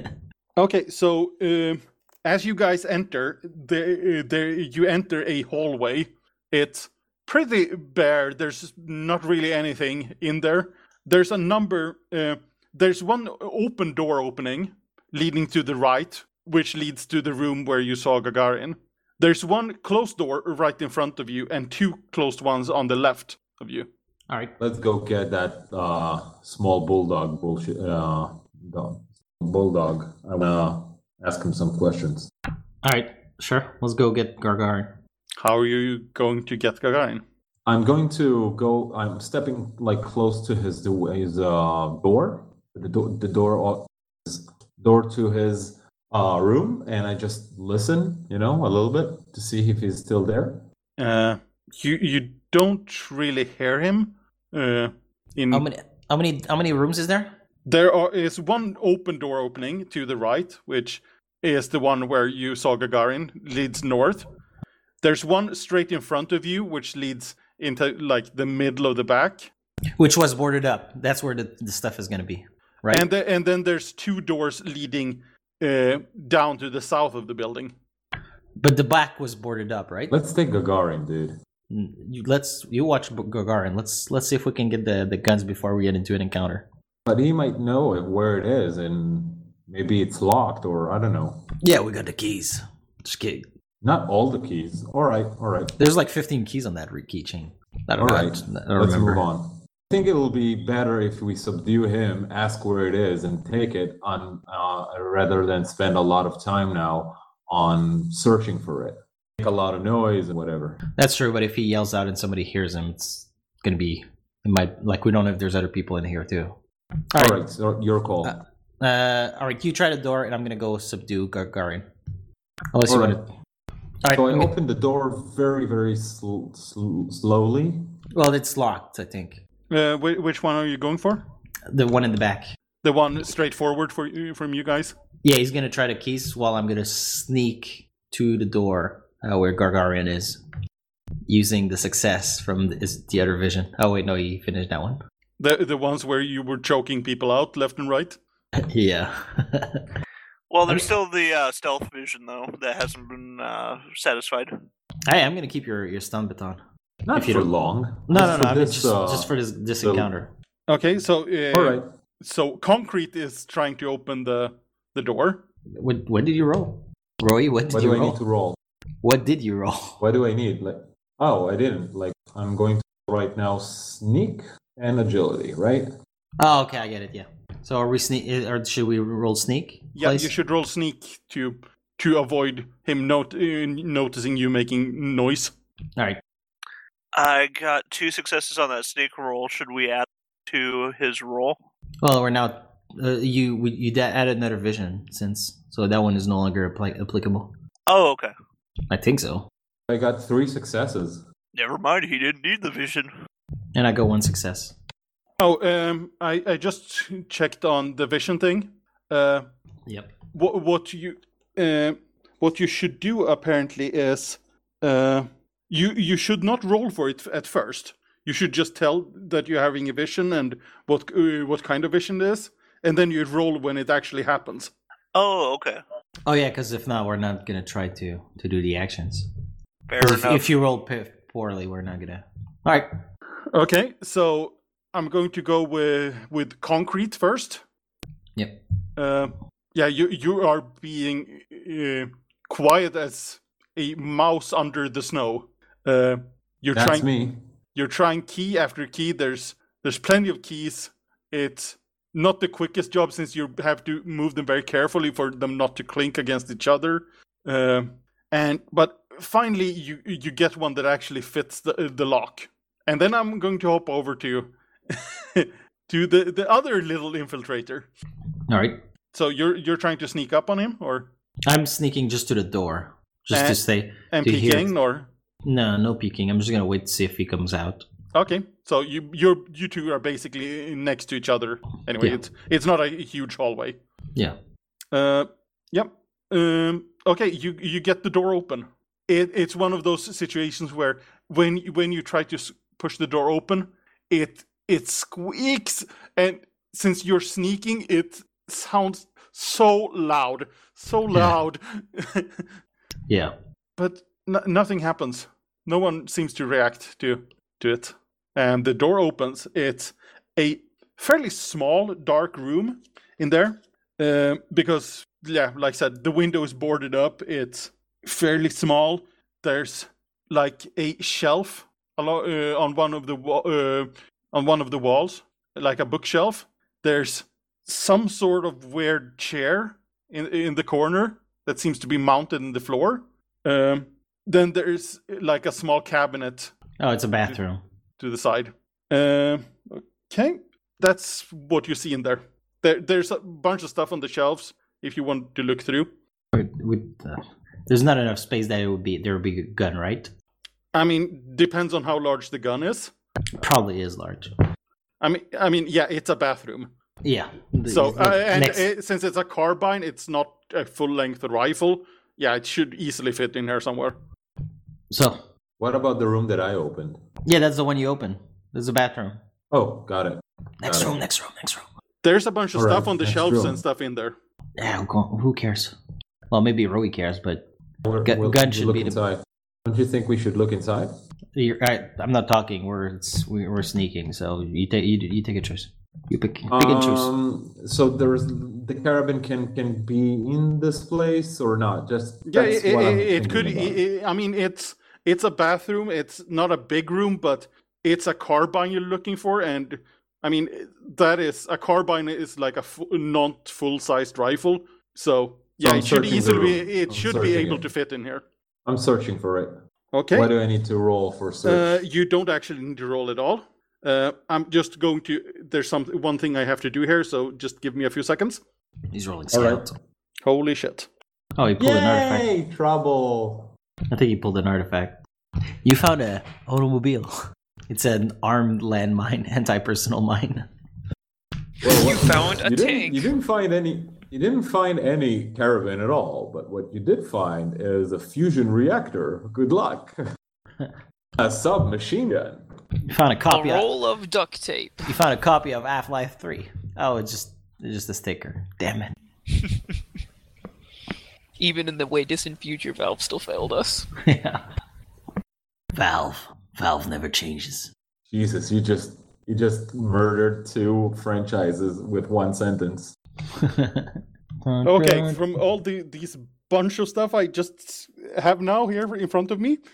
Okay, so uh, as you guys enter, the, the, you enter a hallway. It's pretty bare. There's not really anything in there. There's a number. Uh, there's one open door opening leading to the right, which leads to the room where you saw Gagarin. There's one closed door right in front of you, and two closed ones on the left of you. All right. Let's go get that uh, small bulldog bullshit. Uh, dog. Bulldog. I'm gonna ask him some questions. All right. Sure. Let's go get Gargarin. How are you going to get Gagarin? I'm going to go. I'm stepping like close to his do- his uh, door, the door, the door, o- his door to his uh, room, and I just listen, you know, a little bit to see if he's still there. Uh, you you don't really hear him. Uh, in How many? How many? How many rooms is there? There are, is one open door opening to the right, which is the one where you saw Gagarin, leads north. There's one straight in front of you, which leads into like the middle of the back. Which was boarded up. That's where the, the stuff is going to be, right? And, the, and then there's two doors leading uh, down to the south of the building. But the back was boarded up, right? Let's take Gagarin, dude. Mm, You, let's you watch B- Gagarin. Let's let's see if we can get the, the guns before we get into an encounter. But he might know it, where it is, and maybe it's locked, or I don't know. Yeah, we got the keys. Just kidding. Not all the keys. All right, all right. There's like fifteen keys on that re- keychain. I All don't know. right, I don't let's remember. move on. I think it'll be better if we subdue him, ask where it is, and take it on, uh, rather than spend a lot of time now on searching for it. Make a lot of noise and whatever. That's true, but if he yells out and somebody hears him, it's gonna be It might like we don't know if there's other people in here too. All right, right so your call. Uh, uh, all right, you try the door, and I'm gonna go subdue Gargarin. Unless all you right. want to. All right, so I I'm open the door very, very sl- sl- slowly. Well, it's locked, I think. Uh, wh- which one are you going for? The one in the back. The one straight forward for you, from you guys? Yeah, he's gonna try the keys while I'm gonna sneak to the door uh, where Gargarian is, using the success from the, is the other vision. Oh wait, no, he finished that one. The the ones where you were choking people out left and right? Yeah. Well, there's still the uh, stealth vision though that hasn't been uh, satisfied. Hey, I'm gonna keep your, your stun baton. Not If you for don't- long. No, Just no, for no. I mean, this, just, uh, just for this this so- encounter. Okay, so uh, All right. so Concrete is trying to open the the door. What what did you roll, Roy? What did What you do I roll? need to roll? What did you roll? What do I need? Like, oh, I didn't. Like, I'm going to right now sneak and agility, right? Oh, okay, I get it. Yeah. So are we sneak? Or should we roll sneak? Yeah, please? you should roll sneak to to avoid him not uh, noticing you making noise. All right. I got two successes on that sneak roll. Should we add to his roll? Well, we're now uh, you we, you da- added another vision since so that one is no longer appli- applicable. Oh, okay. I think so. I got three successes. Never mind. He didn't need the vision. And I got one success. Oh, um, I I just checked on the vision thing. Uh, Yep. what what you uh, what you should do apparently is uh, you you should not roll for it at first. You should just tell that you're having a vision and what uh, what kind of vision it is, and then you roll when it actually happens. Oh, okay. Oh yeah, because if not, we're not gonna try to to do the actions. Fair 'Cause If, enough. if you roll p- poorly, we're not gonna. All right. Okay, so I'm going to go with with Concrete first. Yep. Uh, yeah, you you are being uh, quiet as a mouse under the snow. Uh, you're That's trying. me. You're trying key after key. There's there's plenty of keys. It's not the quickest job since you have to move them very carefully for them not to clink against each other. Uh, and but finally you you get one that actually fits the the lock. And then I'm going to hop over to to the the other little infiltrator. All right. So you're you're trying to sneak up on him, or I'm sneaking just to the door, just to And- stay. and to hear- peeking, or No, no peeking. I'm just gonna wait to see if he comes out. okay. So you you're you two are basically next to each other. Anyway, Yeah. it's it's not a huge hallway. Yeah. Uh, yep. Um, okay, you you get the door open. It, it's one of those situations where when when you try to s- push the door open, it it squeaks, and since you're sneaking, it sounds so loud, so loud. Yeah. But n- nothing happens. No one seems to react to to it, and the door opens. It's a fairly small, dark room in there, uh, because yeah, like I said, the window is boarded up. It's fairly small. There's like a shelf alo- uh, on one of the wa- uh, on one of the walls, like a bookshelf. There's some sort of weird chair in in the corner that seems to be mounted in the floor. Um, then there's like a small cabinet Oh, it's a bathroom. to the side. Um, okay, that's what you see in there. There, there's a bunch of stuff on the shelves if you want to look through. With, with, uh, there's not enough space that it would be there would be a gun, right? I mean, depends on how large the gun is. Probably is large. I mean, I mean, yeah, it's a bathroom. Yeah. The- So, the uh, and next- it, since it's a carbine, it's not a full-length rifle. Yeah, it should easily fit in here somewhere. so What about the room that I opened? yeah, that's the one you open. There's a bathroom. Oh, got it. Next Got it. room. Next room. Next room. There's a bunch of All stuff right, on the next shelves room. and stuff in there. Yeah. Who go- Who cares? Well, maybe Roy cares, but We're- Gu- we'll- gun we'll should look be the- inside. Don't you think we should look inside? you're, I, I'm not talking. We're it's, we- we're sneaking. So you take you, you take a choice. You pick pick and choose. Um, so there's the carabin can can be in this place or not? Just Yeah, that's it, what I'm it, it could. thinking about. I I mean, it's it's a bathroom. It's not a big room, but it's a carbine you're looking for, and I mean that is a carbine is like a fu- not full sized rifle. So yeah, I'm it should searching the easily be, room. it I'm should be searching able it. to fit in here. I'm searching for it. Okay. Why do I need to roll for Uh, search? you don't actually need to roll at all. Uh, I'm just going to. There's some one thing I have to do here, so just give me a few seconds. He's rolling All scout. right. Holy shit! Oh, he pulled an artifact. Yay! Trouble. I think he pulled an artifact. You found a automobile. It's an armed landmine, anti-personal mine. Well, You found a you didn't, tank. You didn't find any. You didn't find any caravan at all. But what you did find is a fusion reactor. Good luck. A submachine gun. You found a A copy. Of, roll of duct tape. you found a copy of Half-Life three. Oh, it's just it's just a sticker. Damn it. Even in the way distant future, Valve still failed us. Yeah. Valve. Valve never changes. Jesus, you just you just murdered two franchises with one sentence. Okay, from all the these bunch of stuff I just have now here in front of me.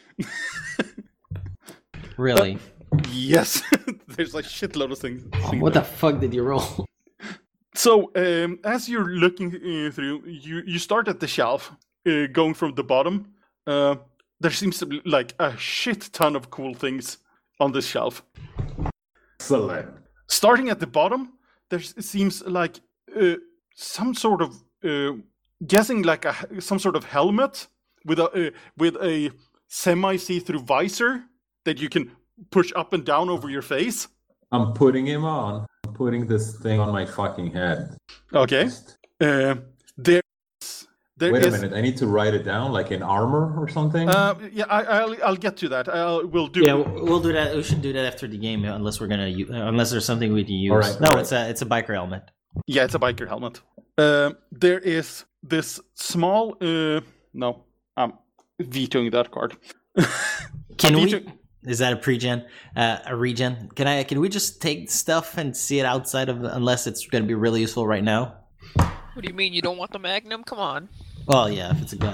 Really? Yes, there's a shitload of things. things What there. the fuck did you roll? So, um, as you're looking uh, through, you, you start at the shelf, uh, going from the bottom. Uh, there seems to be like a shit ton of cool things on this shelf. Excellent. Starting at the bottom, there seems like uh, some sort of uh, guessing like a some sort of helmet with a uh, with a semi see-through visor that you can push up and down over your face. I'm putting him on. I'm putting this thing on my fucking head. Okay. Uh, there, there Wait a is- minute. I need to write it down, like in armor or something. Uh, yeah, I, I'll I'll get to that. I'll we'll do. Yeah, we'll do that. We should do that after the game, unless we're gonna u- uh, unless there's something we can use. All right, no, all right. it's a it's a biker helmet. Yeah, it's a biker helmet. Uh, there is this small. Uh, no, I'm vetoing that card. Can I'm we? veto- Is that a pre-gen, uh, a regen? Can I? Can we just take stuff and see it outside of, unless it's going to be really useful right now? What do you mean you don't want the Magnum? Come on. Well, yeah, if it's a gun.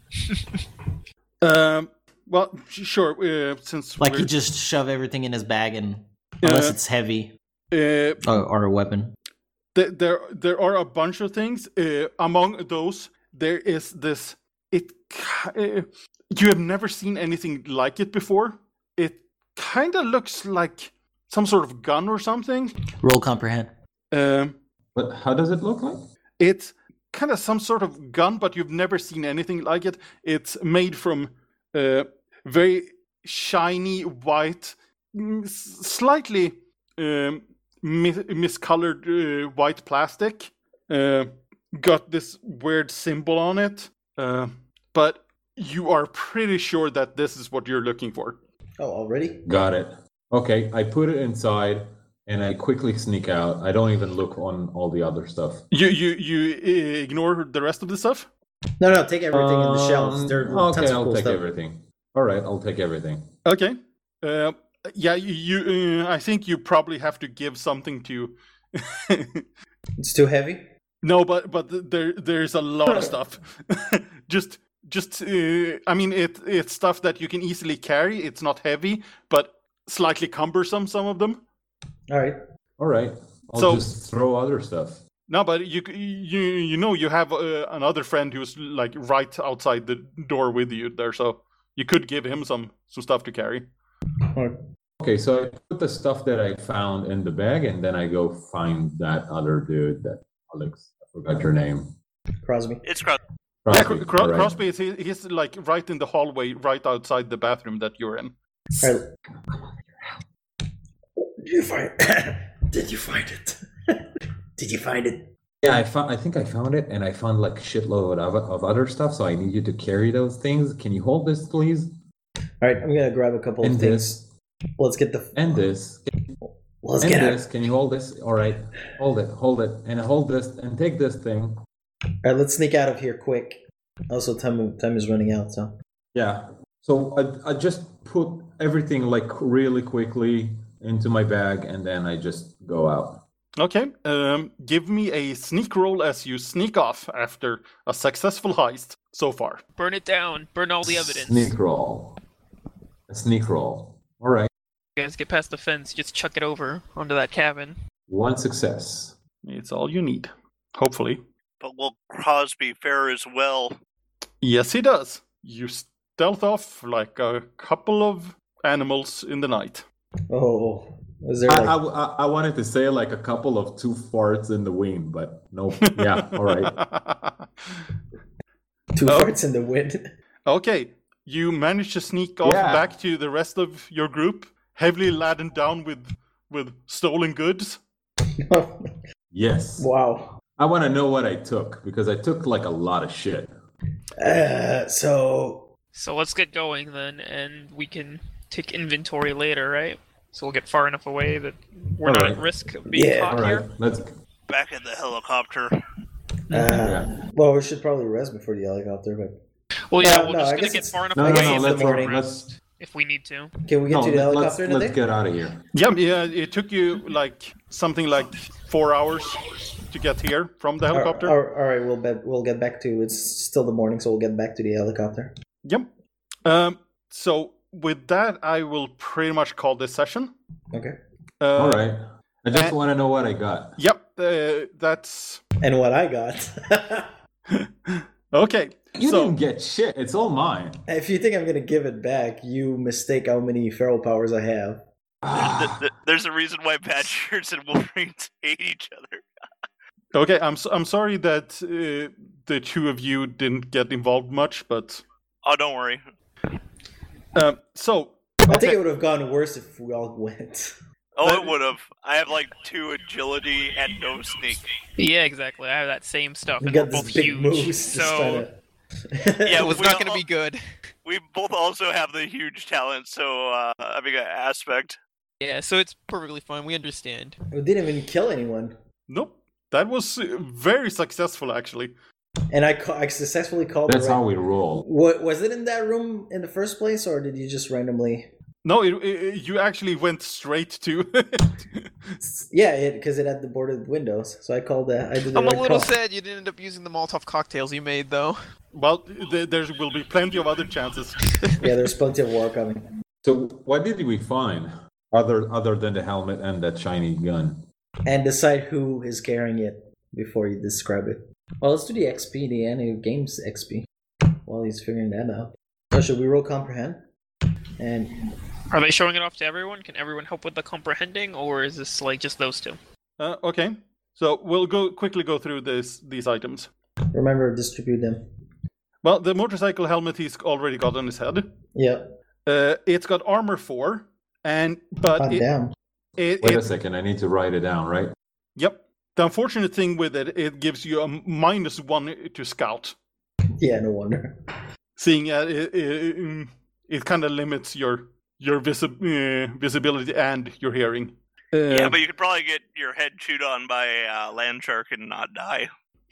Um. Well, sh- sure. Uh, since Like we're, you just shove everything in his bag, and unless Uh, it's heavy uh, or, or a weapon. th- there there are a bunch of things. Uh, among those, there is this. It. ki- Uh, you have never seen anything like it before. It kind of looks like some sort of gun or something. Roll comprehend. Um. But how does it look like? It's kind of some sort of gun, but you've never seen anything like it. It's made from uh, very shiny white, mm, s- slightly um, mis- miscolored uh, white plastic. Uh, got this weird symbol on it, uh, but you are pretty sure that this is what you're looking for. Oh, already? Got it. Okay, I put it inside and I quickly sneak out. I don't even look on all the other stuff. You you you uh, ignore the rest of the stuff. No, no, take everything in the shelves. Um, There are okay, tons of I'll cool take stuff. everything. All right, I'll take everything. Okay. Uh, yeah, you. you uh, I think you probably have to give something to. It's too heavy? No, but but th- there there's a lot of stuff. just just. Uh, I mean, it it's stuff that you can easily carry. It's not heavy, but slightly cumbersome. Some of them. All right. All right, I'll So- just throw other stuff. No, but you c- you you know you have uh, another friend who's like right outside the door with you there, so you could give him some some stuff to carry. All right. Okay, so I put the stuff that I found in the bag, and then I go find that other dude, that Alex. I forgot your name. Crosby. It's cross. Yeah, Crosby, Cro- Cro- all right. Crosby is he, he's like right in the hallway, right outside the bathroom that you're in. All right. Did you find Did you find it? Did you find it? Yeah, I found. I think I found it, and I found like shitload of, of other stuff. So I need you to carry those things. Can you hold this, please? All right, I'm gonna grab a couple And of things. Let's get the. And this. Let's and get this. it. Can you hold this? All right, hold it, hold it, and hold this, and take this thing. All right, let's sneak out of here quick. Also, time time is running out. So. Yeah. So I, I just put everything like really quickly into my bag, and then I just go out. Okay, um, give me a sneak roll as you sneak off after a successful heist so far. Burn it down. Burn all the evidence. Sneak roll. A sneak roll. All right. You guys get past the fence, just chuck it over onto that cabin. One success. It's all you need, hopefully. But will Crosby fare as well? Yes, he does. You stealth off like a couple of animals in the night. Oh, Was there I, like I, I- I wanted to say like a couple of two farts in the wind, but no. Yeah, all right. two Oh. farts in the wind? Okay, you managed to sneak off Yeah. back to the rest of your group, heavily laden down with with stolen goods. Yes. Wow. I want to know what I took because I took like a lot of shit. Uh, so So let's get going then, and we can take inventory later, right? So we'll get far enough away that we're not Alright. at risk of being Yeah. caught All right, here. let's. Back in the helicopter. uh, Yeah. well, we should probably rest before the helicopter, but Well, yeah, Uh, we're no, just I gonna guess get it's- far enough No, I no, guess away no. it's and the Let's then morning. let's if we need to. can we get no. to the let- helicopter let's in a let's day? get out of here. Yeah, yeah, it took you like something like four hours to get here from the helicopter. All, all right, we'll bet we'll get back to. It's still the morning, so we'll get back to the helicopter. Yep. Um. So with that, I will pretty much call this session. Okay. Uh, All right. I just uh, want to know what I got. Yep. Uh, that's And what I got. okay. You so didn't get shit. It's all mine. If you think I'm gonna give it back, you mistake how many feral powers I have. Th- th- There's a reason why Badgers and Wolverines hate each other. okay, I'm so, I'm sorry that uh, the two of you didn't get involved much, but Oh, don't worry. um. So I think okay. it would have gone worse if we all went. Oh, But- it would have. I have like two agility and no sneak. Yeah, exactly. I have that same stuff, We and got we're this both big huge. moose. just So trying Yeah, it was we not going to all- be good. We both also have the huge talent, so uh, I mean, uh, aspect. Yeah, so it's perfectly fine. We understand. We didn't even kill anyone, Nope. That was uh, very successful, actually. and I, ca- I successfully called. That's the right- how we roll. What was it in that room in the first place, or did you just randomly? No, it, it, you actually went straight to. Yeah, it because it had the boarded windows. So I called. Uh, I did the I'm a right little call. sad you didn't end up using the Molotov cocktails you made, though. well, th- there will be plenty of other chances. Yeah, there's plenty of war coming. So what did we find other other than the helmet and that shiny gun? And decide who is carrying it before you describe it. Well, let's do the X P, the Annual Games X P, while he's figuring that out. So should we roll comprehend? And Are they showing it off to everyone? Can everyone help with the comprehending, or is this like just those two? Uh, okay, so we'll go quickly go through this these items. remember, distribute them. Well, the motorcycle helmet he's already got on his head. Yeah. Uh, it's got armor four, and but God it, damn. it, Wait a it second. I need to write it down, right? yep. The unfortunate thing with it, it gives you a minus one to scout. Yeah, no wonder. Seeing uh, it, it, it kind of limits your your visi- uh, visibility and your hearing. Uh, Yeah, but you could probably get your head chewed on by a uh, land shark and not die.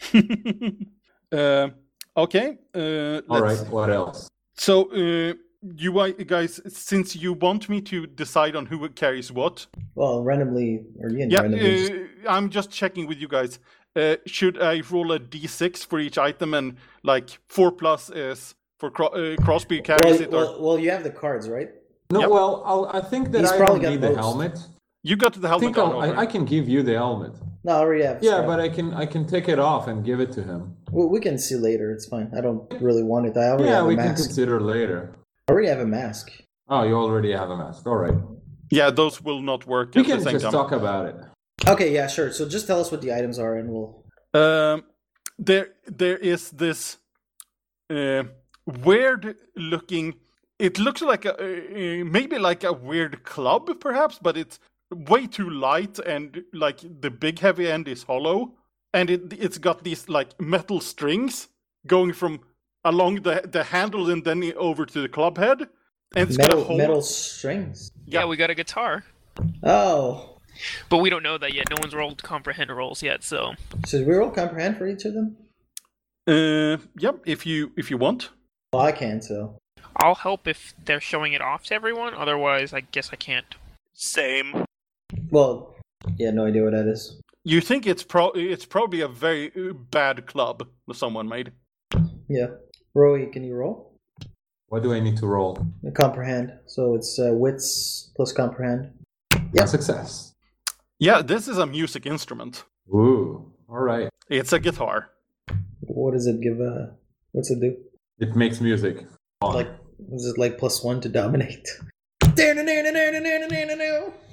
uh, okay. Uh, All let's- right. What else? So, uh, you uh, guys, since you want me to decide on who carries what, Well, randomly, or Ian yeah, randomly. just- uh, I'm just checking with you guys. Uh, should I roll a d six for each item, and like four plus is for Cro- uh, Crosby carries well, it, or well, well, you have the cards, right? No, Yep. well, I'll, I think that He's I probably don't got need the most. helmet. you got the I helmet think on I'll, over. I, I can give you the helmet. No, I already have. Yeah, Scrap. but I can I can take it off and give it to him. we, we can see later. It's fine. I don't really want it. I already Yeah, have a we can mask. consider later. I already have a mask. Oh, you already have a mask. All right. Yeah, those will not work We at can the same just time. talk about it. Okay, yeah, sure. So just tell us what the items are, and we'll. Um, there, there is this uh, weird-looking. It looks like a uh, maybe like a weird club, perhaps, but it's way too light, and like the big heavy end is hollow, and it it's got these like metal strings going from along the the handle and then over to the club head, and it's got a Metal, hole. metal strings. Yeah, Yeah. we got a guitar. Oh, But we don't know that yet. No one's rolled comprehend rolls yet, so should we roll comprehend for each of them? Uh, yep, if you if you want. Well, I can, so. I'll help if they're showing it off to everyone. Otherwise, I guess I can't. Same. Well, yeah, no idea what that is. You think it's pro it's probably a very uh, bad club that someone made. Yeah. Roy, can you roll? What do I need to roll? Comprehend. So it's uh, wits plus comprehend. Yeah. Success. Yeah, this is a music instrument. Ooh. All right. It's a guitar. What does it give? Uh, what's it do? It makes music. Fun. Like, is it like plus one to dominate?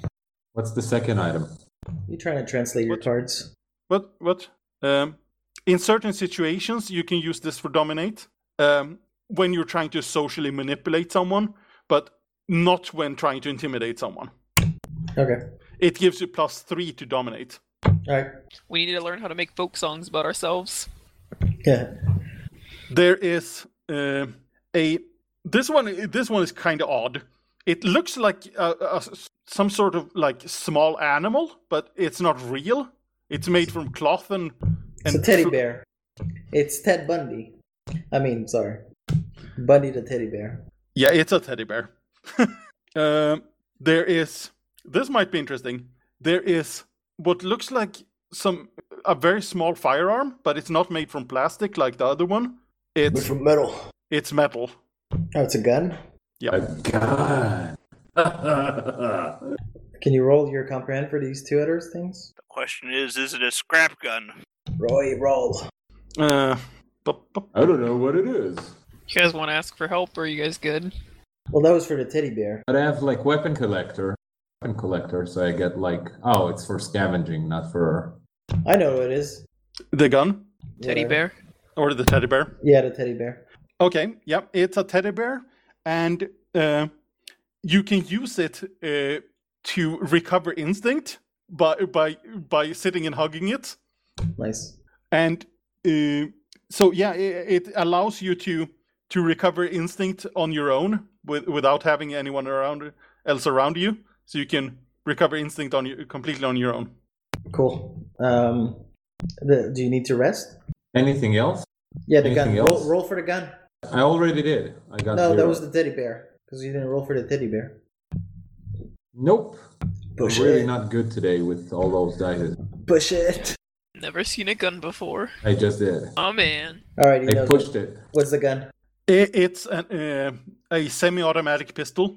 What's the second item? You trying to translate your What? cards? What? What? Um, in certain situations, you can use this for dominate. Um, when you're trying to socially manipulate someone, but not when trying to intimidate someone. Okay. It gives you plus three to dominate. Alright. We need to learn how to make folk songs about ourselves. Yeah. There is uh, a this one. This one is kind of odd. It looks like a, a, some sort of like small animal, but it's not real. It's made from cloth and. It's and a teddy fr- bear. It's Ted Bundy. I mean, sorry. Bundy the teddy bear. Yeah, it's a teddy bear. um, there is. This might be interesting. There is what looks like some a very small firearm, but it's not made from plastic like the other one. But It's from metal. it's metal. Oh, it's a gun? Yeah. A gun. Can you roll your comprehend for these two other things? The question is, is it a scrap gun? Roy, roll. Uh, bu- bu- I don't know what it is. You guys want to ask for help, or are you guys good? Well, that was for the teddy bear. But I have like weapon collector. Weapon collector, so I get like, oh, it's for scavenging, not for. I know what it is. the gun Teddy Whatever. bear? or the teddy bear. Yeah, the teddy bear. Okay, yeah, it's a teddy bear, and uh, you can use it uh, to recover instinct by by by sitting and hugging it, Nice. and uh, so yeah, it, it allows you to to recover instinct on your own with, without having anyone around else around you. So you can recover instinct on you completely on your own. Cool. Um, the, do you need to rest? Anything else? Yeah, the gun. Anything Roll, else? roll for the gun. I already did. I got No, zero. that was the teddy bear. Because you didn't roll for the teddy bear. Nope. Push I'm really it. not good today with all those dice. Push it. Never seen a gun before. I just did. Oh man. Alright, he I knows pushed what- it. What's the gun? I- It's an, uh, a semi-automatic pistol.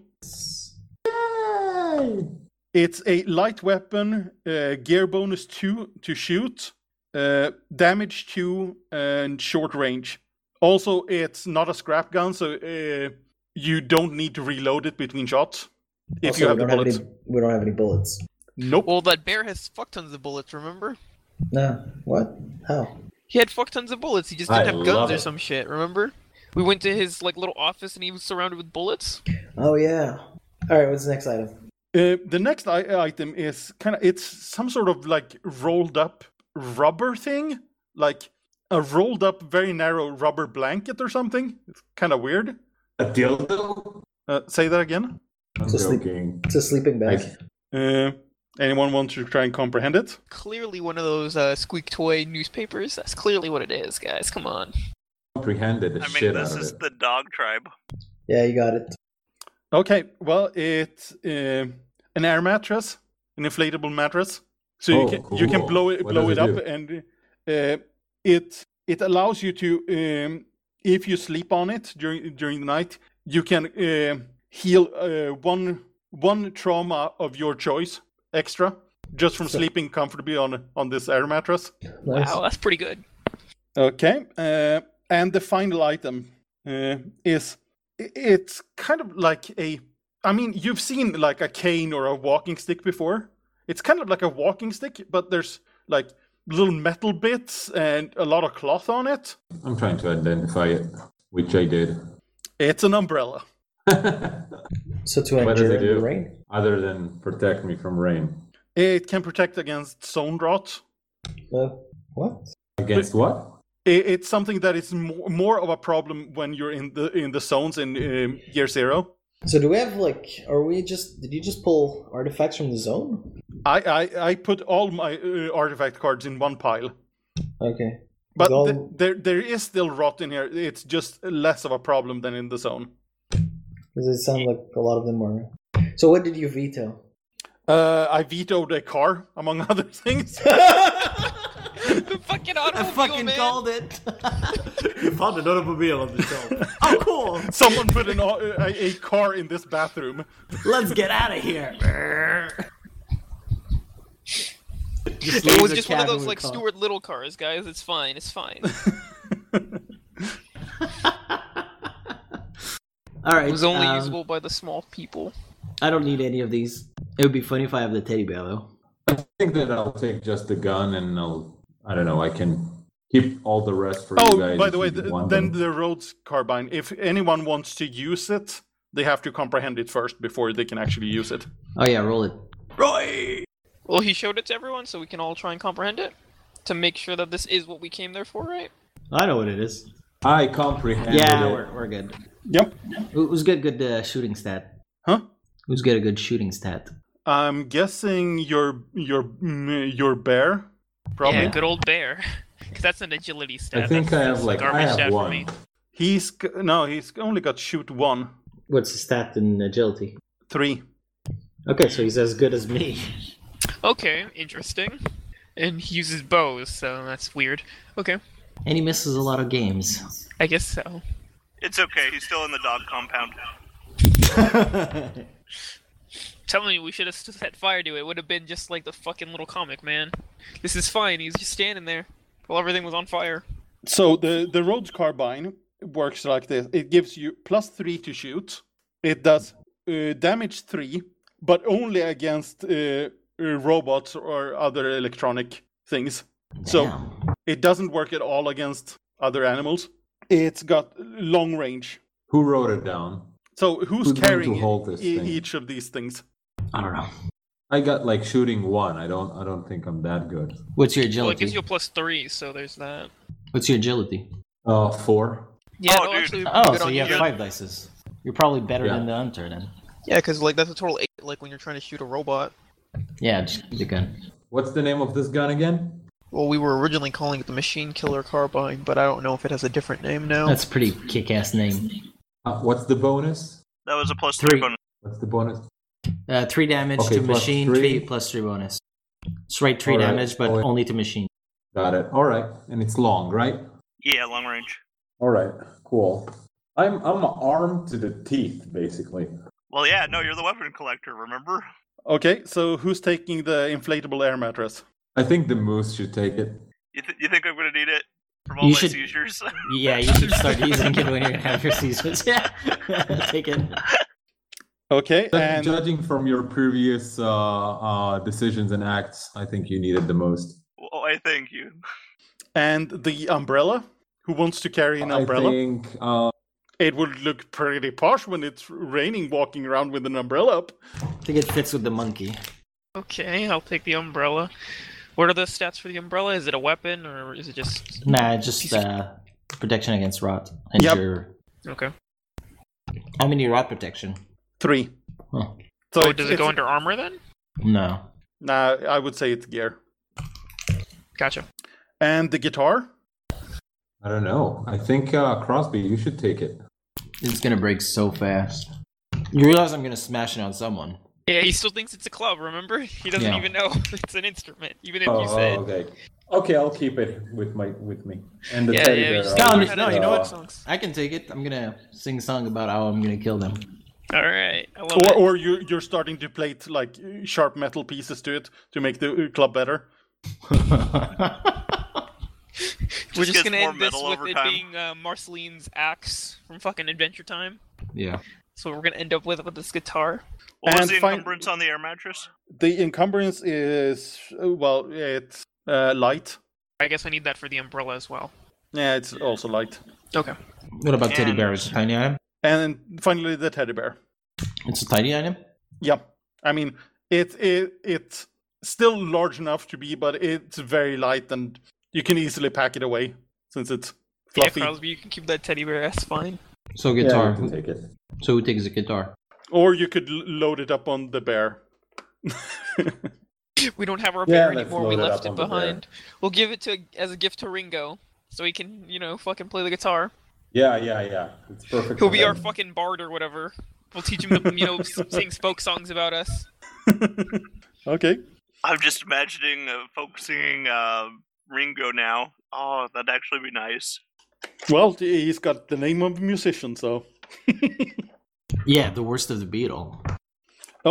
It's a light weapon, uh, gear bonus two to shoot, uh, damage two, and short range. Also, it's not a scrap gun, so uh, you don't need to reload it between shots if Also, you have we the don't bullets. Have any, we don't have any bullets. Nope. Well, that bear has fuck tons of bullets, remember? No. What? How? He had fuck tons of bullets. He just didn't I have love guns or it. some shit, remember? We went to his like little office and he was surrounded with bullets. Oh, yeah. Alright, what's the next item? Uh, the next I- item is kind of it's some sort of like rolled up rubber thing, like a rolled up very narrow rubber blanket or something. It's kind of weird. A dildo? Uh, say that again. I'm It's a sleep- joking. It's a sleeping bag. I- Uh, anyone want to try and comprehend it? Clearly one of those uh, squeak toy newspapers. That's clearly what it is, guys. Come on. comprehended the I mean, shit this out of is it. the dog tribe. Yeah, you got it. Okay, well, it's uh, an air mattress, an inflatable mattress. So you Oh, can you can cool. blow it What blow does it it up, do? and uh, it it allows you to um, if you sleep on it during during the night, you can uh, heal uh, one one trauma of your choice extra just from So- sleeping comfortably on on this air mattress. Nice. Wow, that's pretty good. Okay, uh, and the final item uh, is i- it's kind of like a. I mean, you've seen like a cane or a walking stick before. It's kind of like a walking stick, but there's like little metal bits and a lot of cloth on it. I'm trying to identify it, which I did. It's an umbrella. So to What does endure it in the do? rain? Other than protect me from rain. It can protect against zone rot. Uh, what? Against what? I- It's something that is more, more of a problem when you're in the in the zones in um, year zero. So do we have like? Are we just? Did you just pull artifacts from the zone? I I, I put all my uh, artifact cards in one pile. Okay. But Well- th- there there is still rot in here. It's just less of a problem than in the zone. Because it sounds like a lot of them were. So what did you veto? Uh, I vetoed a car, among other things. The fucking I automobile, fucking man. called it. You found an automobile on the shelf. Oh, cool. Someone put an, au- a, a car in this bathroom. Let's get out of here. Just It leave was the just one of cabin those with like car. Stuart Little cars, guys. It's fine. It's fine. All right. It was only um, usable by the small people. I don't need any of these. It would be funny if I have the teddy bear though. I think that I'll take just the gun, and I'll. I don't know. I can keep all the rest for you Oh, guys. by if the way, you th- want then them. the Rhodes carbine. If anyone wants to use it, they have to comprehend it first before they can actually use it. Oh yeah, roll it. Roy! Well, he showed it to everyone, so we can all try and comprehend it to make sure that this is what we came there for, right? I know what it is. I comprehend Yeah, it. we're, we're good. Yep. Who's got good uh, shooting stat? Huh? Who's got a good shooting stat? I'm guessing your your mm, your bear, probably. Yeah, good old bear. Because that's an agility stat. I think that's, I have that's like I garbage have stat for one. me. He's g- no, he's only got shoot one, What's the stat in agility? three. Okay, so he's as good as me. Okay, interesting. And he uses bows, so that's weird. Okay, And he misses a lot of games. I guess so. It's okay. He's still in the dog compound. Telling me we should have set fire to it. It would have been just like the fucking little comic, man. This is fine. He's just standing there while everything was on fire. So the the Rhodes carbine works like this. It gives you plus three to shoot. It does uh, damage three, but only against uh, uh, robots or other electronic things. So Damn. it doesn't work at all against other animals. It's got long range. Who wrote it down? So who's, Who's going to carrying hold this e- thing? each of these things? I don't know. I got like shooting one. I don't. I don't think I'm that good. What's your Well, it agility? gives you a plus three, so there's that. What's your agility? Uh, four. Yeah, Oh, no, dude. actually, Oh, good so on you have you. five dices. You're probably better Yeah. than the hunter then. Yeah, because like that's a total eight. Like when you're trying to shoot a robot. Yeah, just use the gun. What's the name of this gun again? Well, we were originally calling it the Machine Killer Carbine, but I don't know if it has a different name now. That's a pretty kick-ass name. Uh, what's the bonus? That was a plus Three. three bonus. What's the bonus? Uh, three damage Okay, to plus machine, three. three plus three bonus. Straight three All right. damage, but Oh, yeah. only to machine. Got it. All right, and it's long, right? Yeah, long range. All right, cool. I'm I'm armed to the teeth, basically. Well, yeah, no, you're the weapon collector, remember? Okay, so who's taking the inflatable air mattress? I think the moose should take it. You, th- you think I'm going to need it from all You my should- seizures? Yeah, you should start using it when you're gonna have your seizures. Yeah, take it. Okay, Ju- and Judging from your previous uh, uh, decisions and acts, I think you need it the most. Well, I thank you. and the umbrella. Who wants to carry an I umbrella? think uh, It would look pretty posh when it's raining, walking around with an umbrella up. I think it fits with the monkey. Okay, I'll take the umbrella. What are the stats for the umbrella? Is it a weapon or is it just Nah, just uh, protection against rot. And Yep. your okay? how many rot protection? Three. Huh. So Oh, it's- does it go it's- under armor then? No. Nah, I would say it's gear. Gotcha. And the guitar? I don't know. I think uh, Crosby, you should take it. It's gonna break so fast. You realize I'm gonna smash it on someone. Yeah, he still thinks it's a club. Remember? He doesn't Yeah. even know it's an instrument, even if Oh, you said. okay. Okay, I'll keep it with my with me. And the Yeah, teddy yeah, bear. you just No, I'll I'm learn just- how no, to you know do what? songs. I can take it. I'm gonna sing a song about how I'm gonna kill them. All right, I love Or, it. or you, you're starting to plate like sharp metal pieces to it to make the uh, club better. We're Just just gets gonna more end this metal with over it time. being uh, Marceline's axe from fucking Adventure Time. yeah. So we're gonna end up with with this guitar. What was And the fin- encumbrance on the air mattress? The encumbrance is, uh, well, it's uh, light. I guess I need that for the umbrella as well. Yeah, it's also light. Okay. What about teddy And- bear? It's a tiny item. And finally, the teddy bear. It's a tiny item. Yeah, I mean, it, it it's still large enough to be, but it's very light and you can easily pack it away since it's Yeah, fluffy. Crosby, you can keep that teddy bear. That's fine. So Yeah, guitar. you can take it. So who takes the guitar? Or you could l- load it up on the bear. We don't have our Yeah, bear let's anymore. We load it left up it on the bear. behind. We'll give it to as a gift to Ringo, so he can, you know, fucking play the guitar. Yeah, yeah, yeah. It's perfect. He'll for be our him. fucking bard or whatever. We'll teach him to, you know, s- sing folk songs about us. Okay. I'm just imagining uh, folk singing uh, Ringo now. Oh, that'd actually be nice. Well, he's got the name of a musician, so. Yeah, the worst of the Beatle.